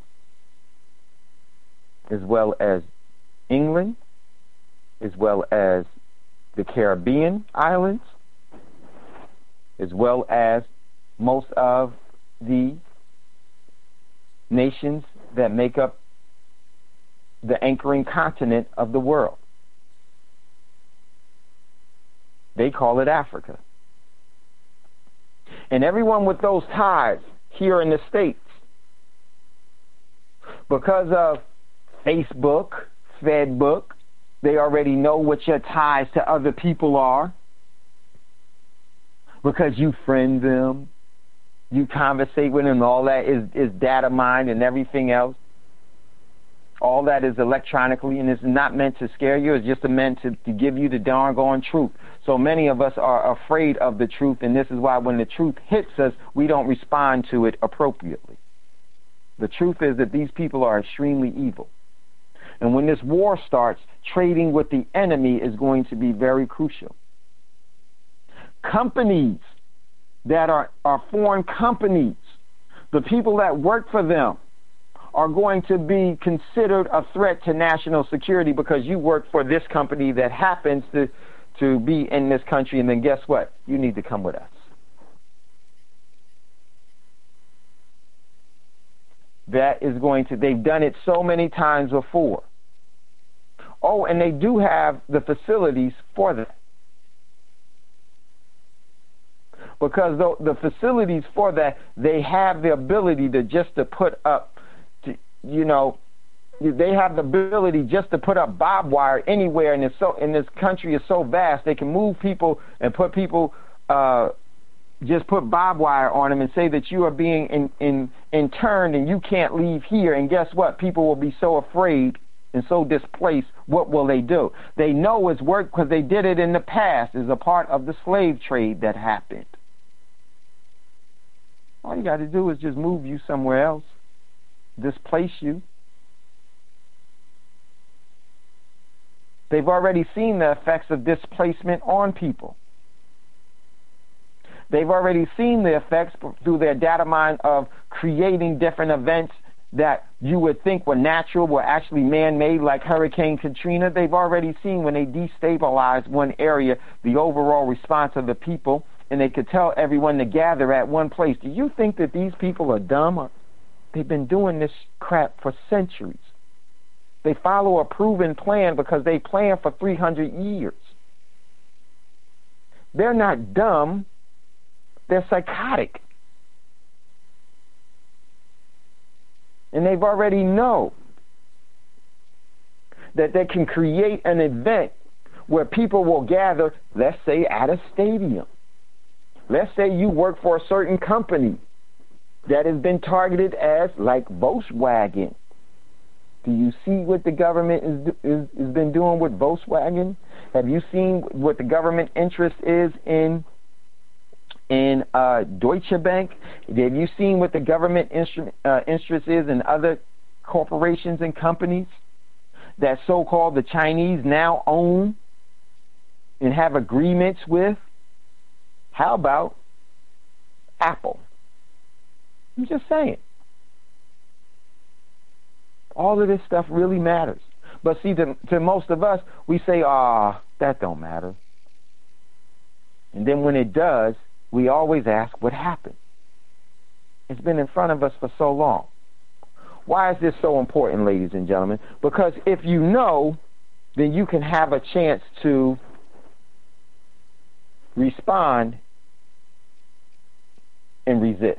as well as England, as well as the Caribbean islands, as well as most of the nations that make up the anchoring continent of the world. They call it Africa. And everyone with those ties here in the States, because of Facebook, Fedbook, they already know what your ties to other people are. Because you friend them, you conversate with them, all that is, is data mined and everything else. All that is electronically, and it's not meant to scare you. It's just meant to, to give you the darn gone truth. So many of us are afraid of the truth, and this is why when the truth hits us, we don't respond to it appropriately. The truth is that these people are extremely evil. And when this war starts, trading with the enemy is going to be very crucial. Companies that are, are foreign companies, the people that work for them, are going to be considered a threat to national security because you work for this company that happens to, to be in this country, and then guess what? You need to come with us. That is going to, they've done it so many times before. Oh, and they do have the facilities for that. Because the, the facilities for that, they have the ability to just to put up, to, you know, they have the ability just to put up barbed wire anywhere, and it's so, in this country is so vast, they can move people and put people, uh, just put barbed wire on them and say that you are being in, in, interned and you can't leave here. And guess what? People will be so afraid and so displaced. What will they do? They know it's work because they did it in the past. It's a part of the slave trade that happened. All you got to do is just move you somewhere else, displace you. They've already seen the effects of displacement on people. They've already seen the effects through their data mine of creating different events that you would think were natural, were actually man-made, like Hurricane Katrina. They've already seen when they destabilize one area, the overall response of the people, and they could tell everyone to gather at one place. Do you think that these people are dumb? They've been doing this crap for centuries. They follow a proven plan because they plan for three hundred years. They're not dumb. They're psychotic. And they've already know that they can create an event where people will gather, let's say, at a stadium. Let's say you work for a certain company that has been targeted as like Volkswagen. Do you see what the government is, is has been doing with Volkswagen? Have you seen what the government interest is in in uh, Deutsche Bank? Have you seen what the government instrument, uh, interest is in other corporations and companies that so-called the Chinese now own and have agreements with? How about Apple? I'm just saying. All of this stuff really matters. But see, to, to most of us, we say, ah, oh, that don't matter. And then when it does, we always ask what happened. It's been in front of us for so long. Why is this so important, ladies and gentlemen? Because if you know, then you can have a chance to respond and resist.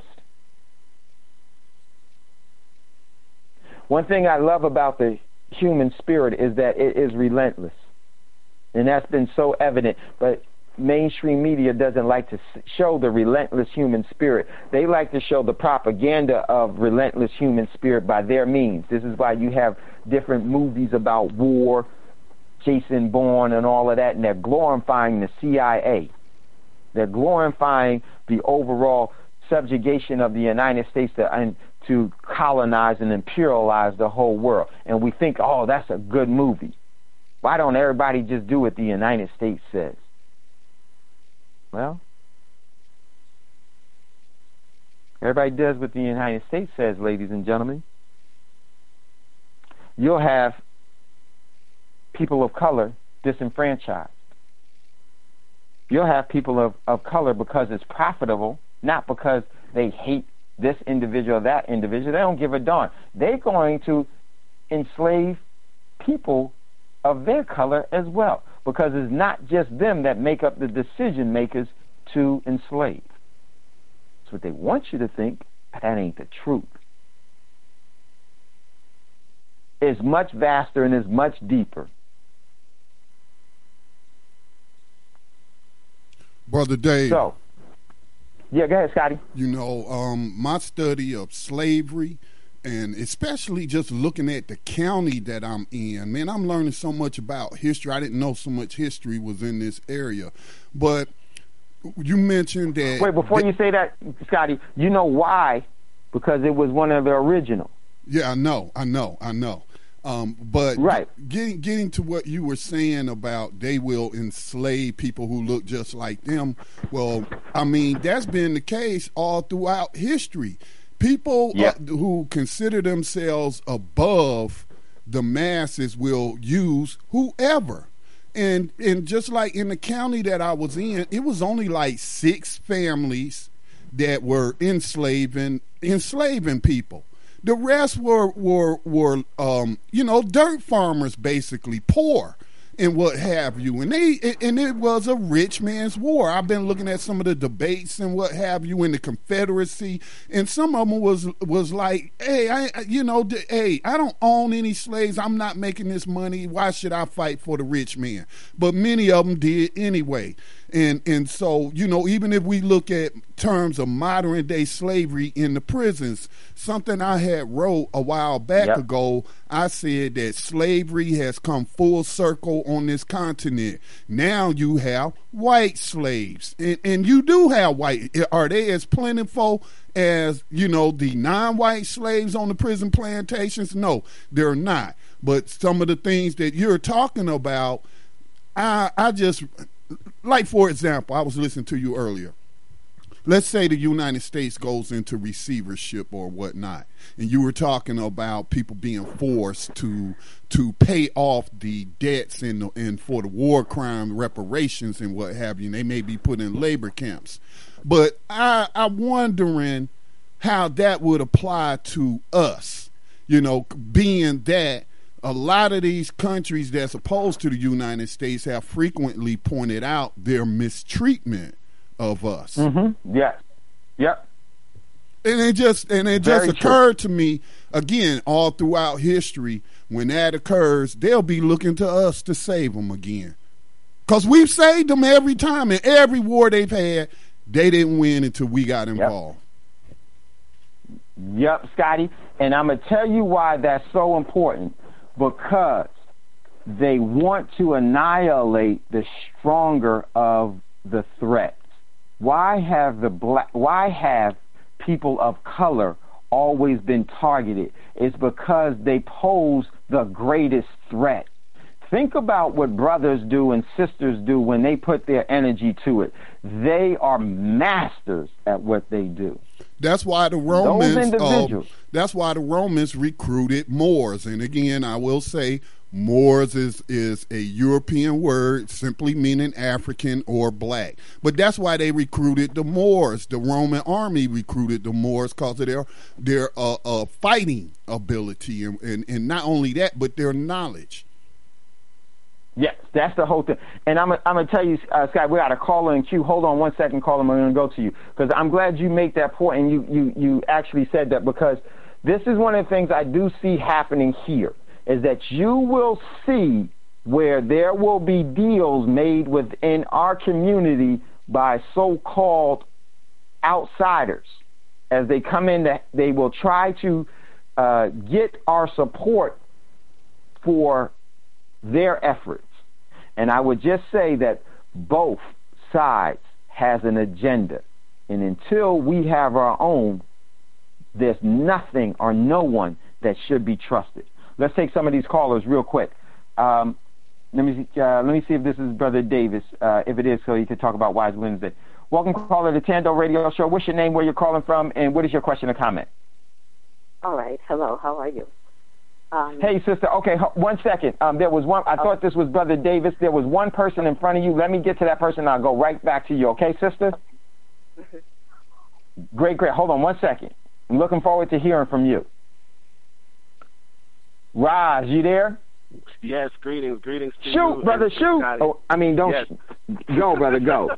One thing I love about the human spirit is that it is relentless. And that's been so evident. But mainstream media doesn't like to show the relentless human spirit. They like to show the propaganda of relentless human spirit by their means. This is why you have different movies about war, Jason Bourne and all of that, and they're glorifying the C I A. They're glorifying the overall subjugation of the United States to, and to colonize and imperialize the whole world. And we think, oh, that's a good movie. Why don't everybody just do what the United States says? Well, everybody does what the United States says, ladies and gentlemen. You'll have people of color disenfranchised. You'll have people of, of color because it's profitable, not because they hate this individual or that individual. They don't give a darn. They're going to enslave people of their color as well. because it's not just them that make up the decision makers to enslave. That's what they want you to think, but that ain't the truth. It's much vaster and it's much deeper. Brother Dave. So, yeah, go ahead, Scotty. You know, um, my study of slavery, and especially just looking at the county that I'm in, man, I'm learning so much about history. I didn't know so much history was in this area. But you mentioned that... Wait, before that, you say that, Scotty, you know why? Because it was one of the original. Yeah, I know, I know, I know. Um, but right. getting getting to what you were saying about they will enslave people who look just like them. Well, I mean, that's been the case all throughout history. People yeah. uh, who consider themselves above the masses will use whoever. And and just like in the county that I was in, it was only like six families that were enslaving enslaving people. The rest were were were um, you know, dirt farmers, basically poor and what have you. And they and it was a rich man's war. I've been looking at some of the debates and what have you in the Confederacy, and some of them was was like, hey, I you know, hey, I don't own any slaves. I'm not making this money. Why should I fight for the rich man? But many of them did anyway. And and so, you know, even if we look at terms of modern day slavery in the prisons, something I had wrote a while back yep. ago, I said that slavery has come full circle on this continent. Now you have white slaves, and, and you do have white. Are they as plentiful as, you know, the non-white slaves on the prison plantations? No, they're not. But some of the things that you're talking about, I I just... Like, for example, I was listening to you earlier. Let's say the United States goes into receivership or whatnot, and you were talking about people being forced to to pay off the debts and, the, and for the war crime reparations and what have you. And they may be put in labor camps. But I, I'm wondering how that would apply to us, you know, being that a lot of these countries that's opposed to the United States have frequently pointed out their mistreatment of us. Mm-hmm. Yes. Yep. And it just and it Very just occurred true. to me again all throughout history. When that occurs, they'll be looking to us to save them again, because we've saved them every time. In every war they've had, they didn't win until we got involved. Yep, yep, Scotty. And I'm gonna tell you why that's so important. Because they want to annihilate the stronger of the threats. Why have the black? Why have people of color always been targeted? It's because they pose the greatest threat. Think about what brothers do and sisters do when they put their energy to it. They are masters at what they do. That's why the Romans. Uh, that's why the Romans recruited Moors. And again, I will say, Moors is is a European word, simply meaning African or black. But that's why they recruited the Moors. The Roman army recruited the Moors because of their their uh, uh, fighting ability, and, and and not only that, but their knowledge. Yes, that's the whole thing. And I'm, I'm going to tell you, uh, Scott, we got a caller in queue. Hold on one second, caller. I'm going to go to you. Because I'm glad you make that point, and you, you, you actually said that, because this is one of the things I do see happening here, is that you will see where there will be deals made within our community by so-called outsiders. As they come in, they will try to uh, get our support for their efforts. And I would just say that both sides has an agenda. And until we have our own, there's nothing or no one that should be trusted. Let's take some of these callers real quick. Um, let me uh, let me see if this is Brother Davis. Uh, if it is, so you can talk about Wise Wednesday. Welcome, caller, to Tando Radio Show. What's your name, where you're calling from, and what is your question or comment? All right. Hello. How are you? Um, hey, sister. Okay, one second. Um, there was one. I thought this was Brother Davis. There was one person in front of you. Let me get to that person. I'll go right back to you. Okay, sister? Mm-hmm. Great, great. Hold on one second. I'm looking forward to hearing from you. Raj, you there? Yes, greetings, greetings to shoot, you. brother, shoot. Scotty. Oh, I mean, don't Yes. sh- go, brother, go.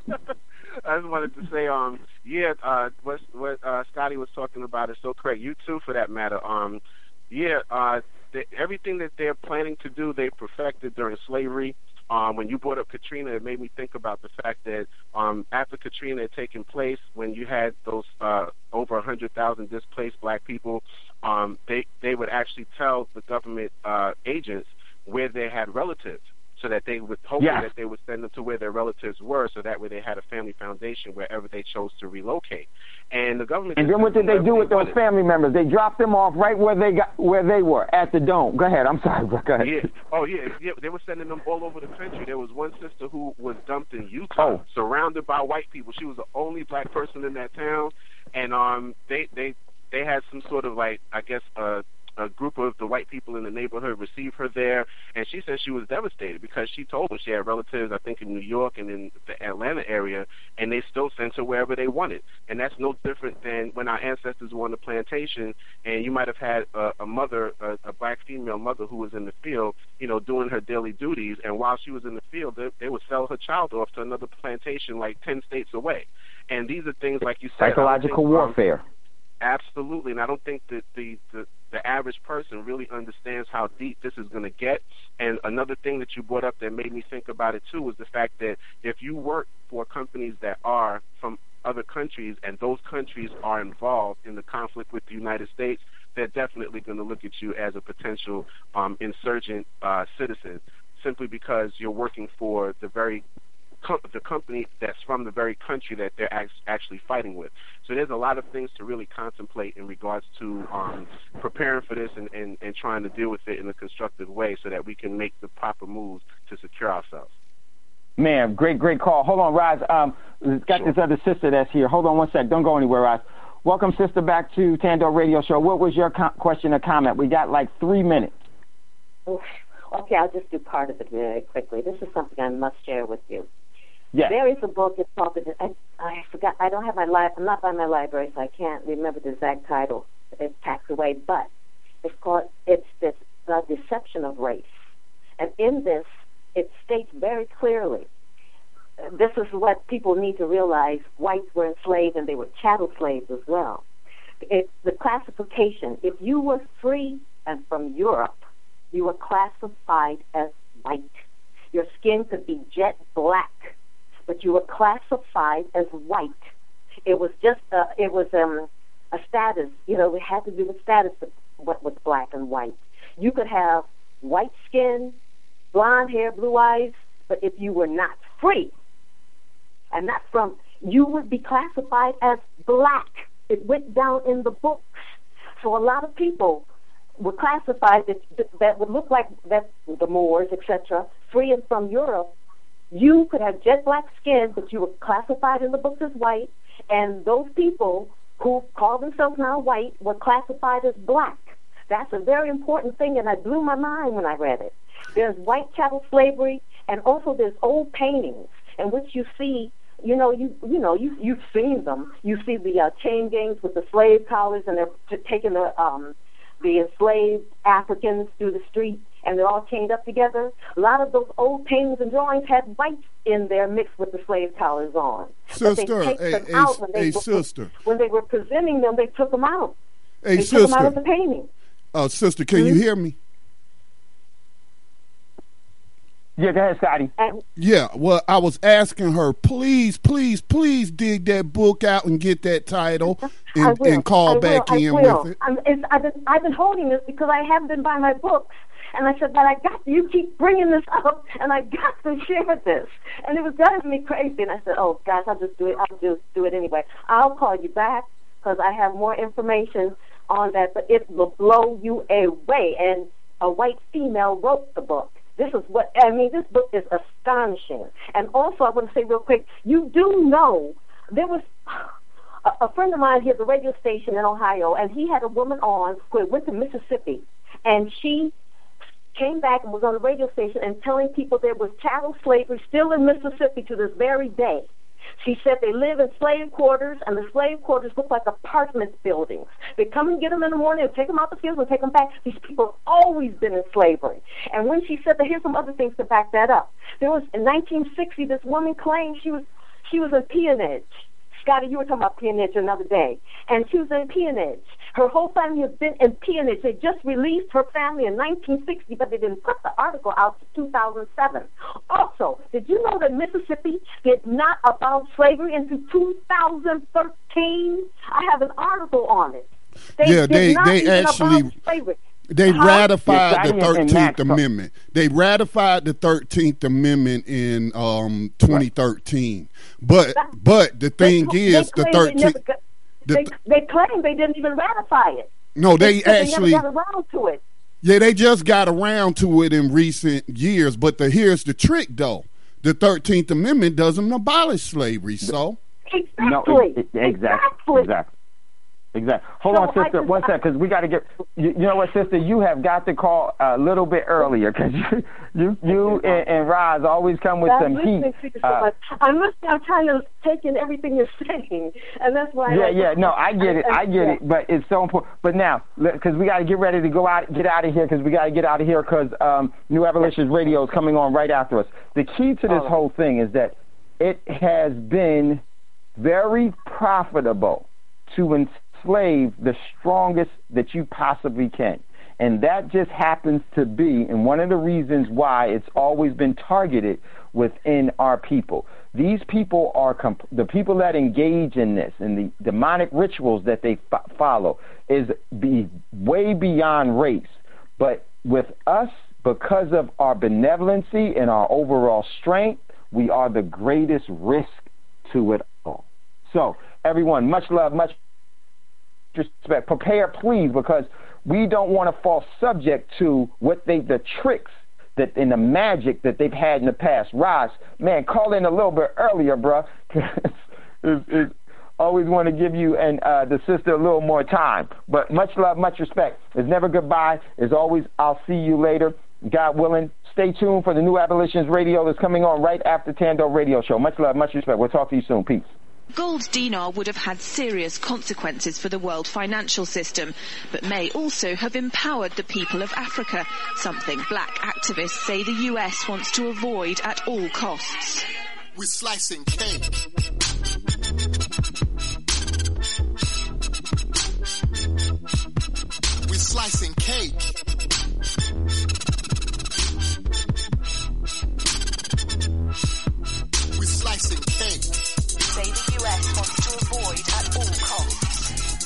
I just wanted to say, um, yeah, uh, what what uh, Scotty was talking about is so correct. You too, for that matter. Um, yeah, uh, the, everything that they're planning to do, they perfected during slavery. Um, when you brought up Katrina, it made me think about the fact that um, after Katrina had taken place, when you had those uh, over one hundred thousand displaced black people, um, they, they would actually tell the government uh, agents where they had relatives, so that they would hopefully Yeah. that they would send them to where their relatives were, so that way they had a family foundation wherever they chose to relocate. And the government. And then what did they do with those family members? They dropped them off right where they got where they were at the dome. Go ahead. I'm sorry. Go ahead. Yeah. Oh, yeah. Yeah. They were sending them all over the country. There was one sister who was dumped in Utah, Oh. surrounded by white people. She was the only black person in that town, and um, they they they had some sort of like I guess uh. a group of the white people in the neighborhood received her there, and she said she was devastated because she told them she had relatives, I think, in New York and in the Atlanta area, and they still sent her wherever they wanted. And that's no different than when our ancestors were on the plantation, and you might have had a, a mother, a, a black female mother who was in the field, you know, doing her daily duties, and while she was in the field, they, they would sell her child off to another plantation like ten states away. And these are things, like you said, Psychological think, warfare. Um, absolutely, and I don't think that the, the the average person really understands how deep this is going to get. And another thing that you brought up that made me think about it too was the fact that if you work for companies that are from other countries and those countries are involved in the conflict with the United States, they're definitely going to look at you as a potential um, insurgent uh, citizen, simply because you're working for the very Com- the company that's from the very country that they're act- actually fighting with. So there's a lot of things to really contemplate in regards to um, preparing for this and, and, and trying to deal with it in a constructive way so that we can make the proper moves to secure ourselves. Man, great, great call. Hold on, Roz. Um, we've got Sure. this other sister that's here. Hold on one sec. Don't go anywhere, Roz. Welcome, sister, back to Tando Radio Show. What was your com- question or comment? We got like three minutes. Okay, I'll just do part of it very quickly. This is something I must share with you. Yes. There is a book. It's called. I, I forgot. I don't have my li- I'm not by my library, so I can't remember the exact title. It's packed away, but it's called. It's this the deception of race, and in this, it states very clearly. uh, This is what people need to realize: whites were enslaved, and they were chattel slaves as well. It's the classification. If you were free and from Europe, you were classified as white. Your skin could be jet black, but you were classified as white. It was just a, it was um, a status. You know, it had to do with status of what was black and white. You could have white skin, blonde hair, blue eyes, but if you were not free and not from, you would be classified as black. It went down in the books. So a lot of people were classified that that would look like that the Moors, et cetera, free and from Europe. You could have jet black skin, but you were classified in the books as white, and those people who call themselves now white were classified as black. That's a very important thing, and it blew my mind when I read it. There's white chattel slavery, and also there's old paintings in which you see, you know, you you know, you you've seen them. You see the uh, chain gangs with the slave collars, and they're t- taking the um, the enslaved Africans through the street, and they're all chained up together. A lot of those old paintings and drawings had whites in there mixed with the slave collars on. Sister, but they take hey, them hey, out when they hey, were, sister. When they were presenting them, they took them out. Hey, they sister. took them out of the painting. Uh, sister, can Hmm? you hear me? Yeah, go ahead, Scotty. And, Yeah, well, I was asking her, please, please, please dig that book out and get that title I and, will. and call I will. back I in will. with it. I'm, it's, I've, been, I've been holding this because I haven't been by my books. And I said, but I got to, you keep bringing this up, and I got to share this. And it was driving me crazy. And I said, oh, gosh, I'll just do it. I'll just do it anyway. I'll call you back because I have more information on that, but it will blow you away. And a white female wrote the book. This is what, I mean, this book is astonishing. And also, I want to say real quick, you do know, there was a, a friend of mine, he has a radio station in Ohio, and he had a woman on who went to Mississippi, and she came back and was on the radio station and telling people there was chattel slavery still in Mississippi to this very day. She said they live in slave quarters, and the slave quarters look like apartment buildings. They come and get them in the morning and take them out the fields and take them back. These people have always been in slavery. And when she said that, here's some other things to back that up. There was, in nineteen sixty, this woman claimed she was she was in peonage. Scotty, you were talking about peonage another day. And she was in peonage. Her whole family has been in peonage. They just released her family in nineteen sixty, but they didn't put the article out to two thousand seven. Also, did you know that Mississippi did not abolish slavery until two thousand thirteen? I have an article on it. They yeah, did they, not they even actually... abolish slavery. They Huh? ratified Yes, the thirteenth Amendment. They ratified the thirteenth Amendment in um, twenty thirteen. But but the thing They- is, they the claim they thirteenth. never got- The They, th- they claim they didn't even ratify it. no, they They actually. never got around to it. Yeah, they just got around to it in recent years. But the here's the trick, though: the thirteenth Amendment doesn't abolish slavery. So Exactly. No, it, it, exactly, Exactly. exactly, exactly. Hold So on, I sister, just- one sec, because we got to get. You, you know what, sister? You have got to call a little bit earlier because you, you, you and, and Roz always come with I'm some listening heat. to you so Uh, much. I'm listening. I'm trying to take in everything you're saying, and that's why. Yeah, I, yeah, no, I get it, I get yeah. it, but it's so important. But now, because we got to get ready to go out, get out of here, because we got to get out of here, because um, New Abolitionist Radio is coming on right after us. The key to this Oh. whole thing is that it has been very profitable to enslave the strongest that you possibly can. And that just happens to be, and one of the reasons why it's always been targeted within our people. These people are, comp- the people that engage in this and the demonic rituals that they f- follow is be way beyond race. But with us, because of our benevolency and our overall strength, we are the greatest risk to it all. So, everyone, much love, much respect. Prepare, please, because we don't want to fall subject to what they, the tricks that and the magic that they've had in the past. Roz, man, call in a little bit earlier, bro. It's always want to give you and uh, the sister a little more time. But much love, much respect. It's never goodbye. As always, I'll see you later. God willing, stay tuned for the New Abolitionist Radio that's coming on right after Tando Radio Show. Much love, much respect. We'll talk to you soon. Peace. Gold dinar would have had serious consequences for the world financial system, but may also have empowered the people of Africa, something black activists say the U S wants to avoid at all costs. We're slicing cake. We're slicing cake. We're slicing cake. Say the U S wants to avoid at all costs.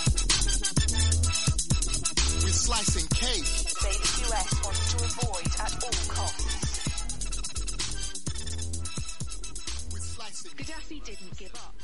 We're slicing cake. Say the U S wants to avoid at all costs. We're slicing. Gaddafi didn't give up.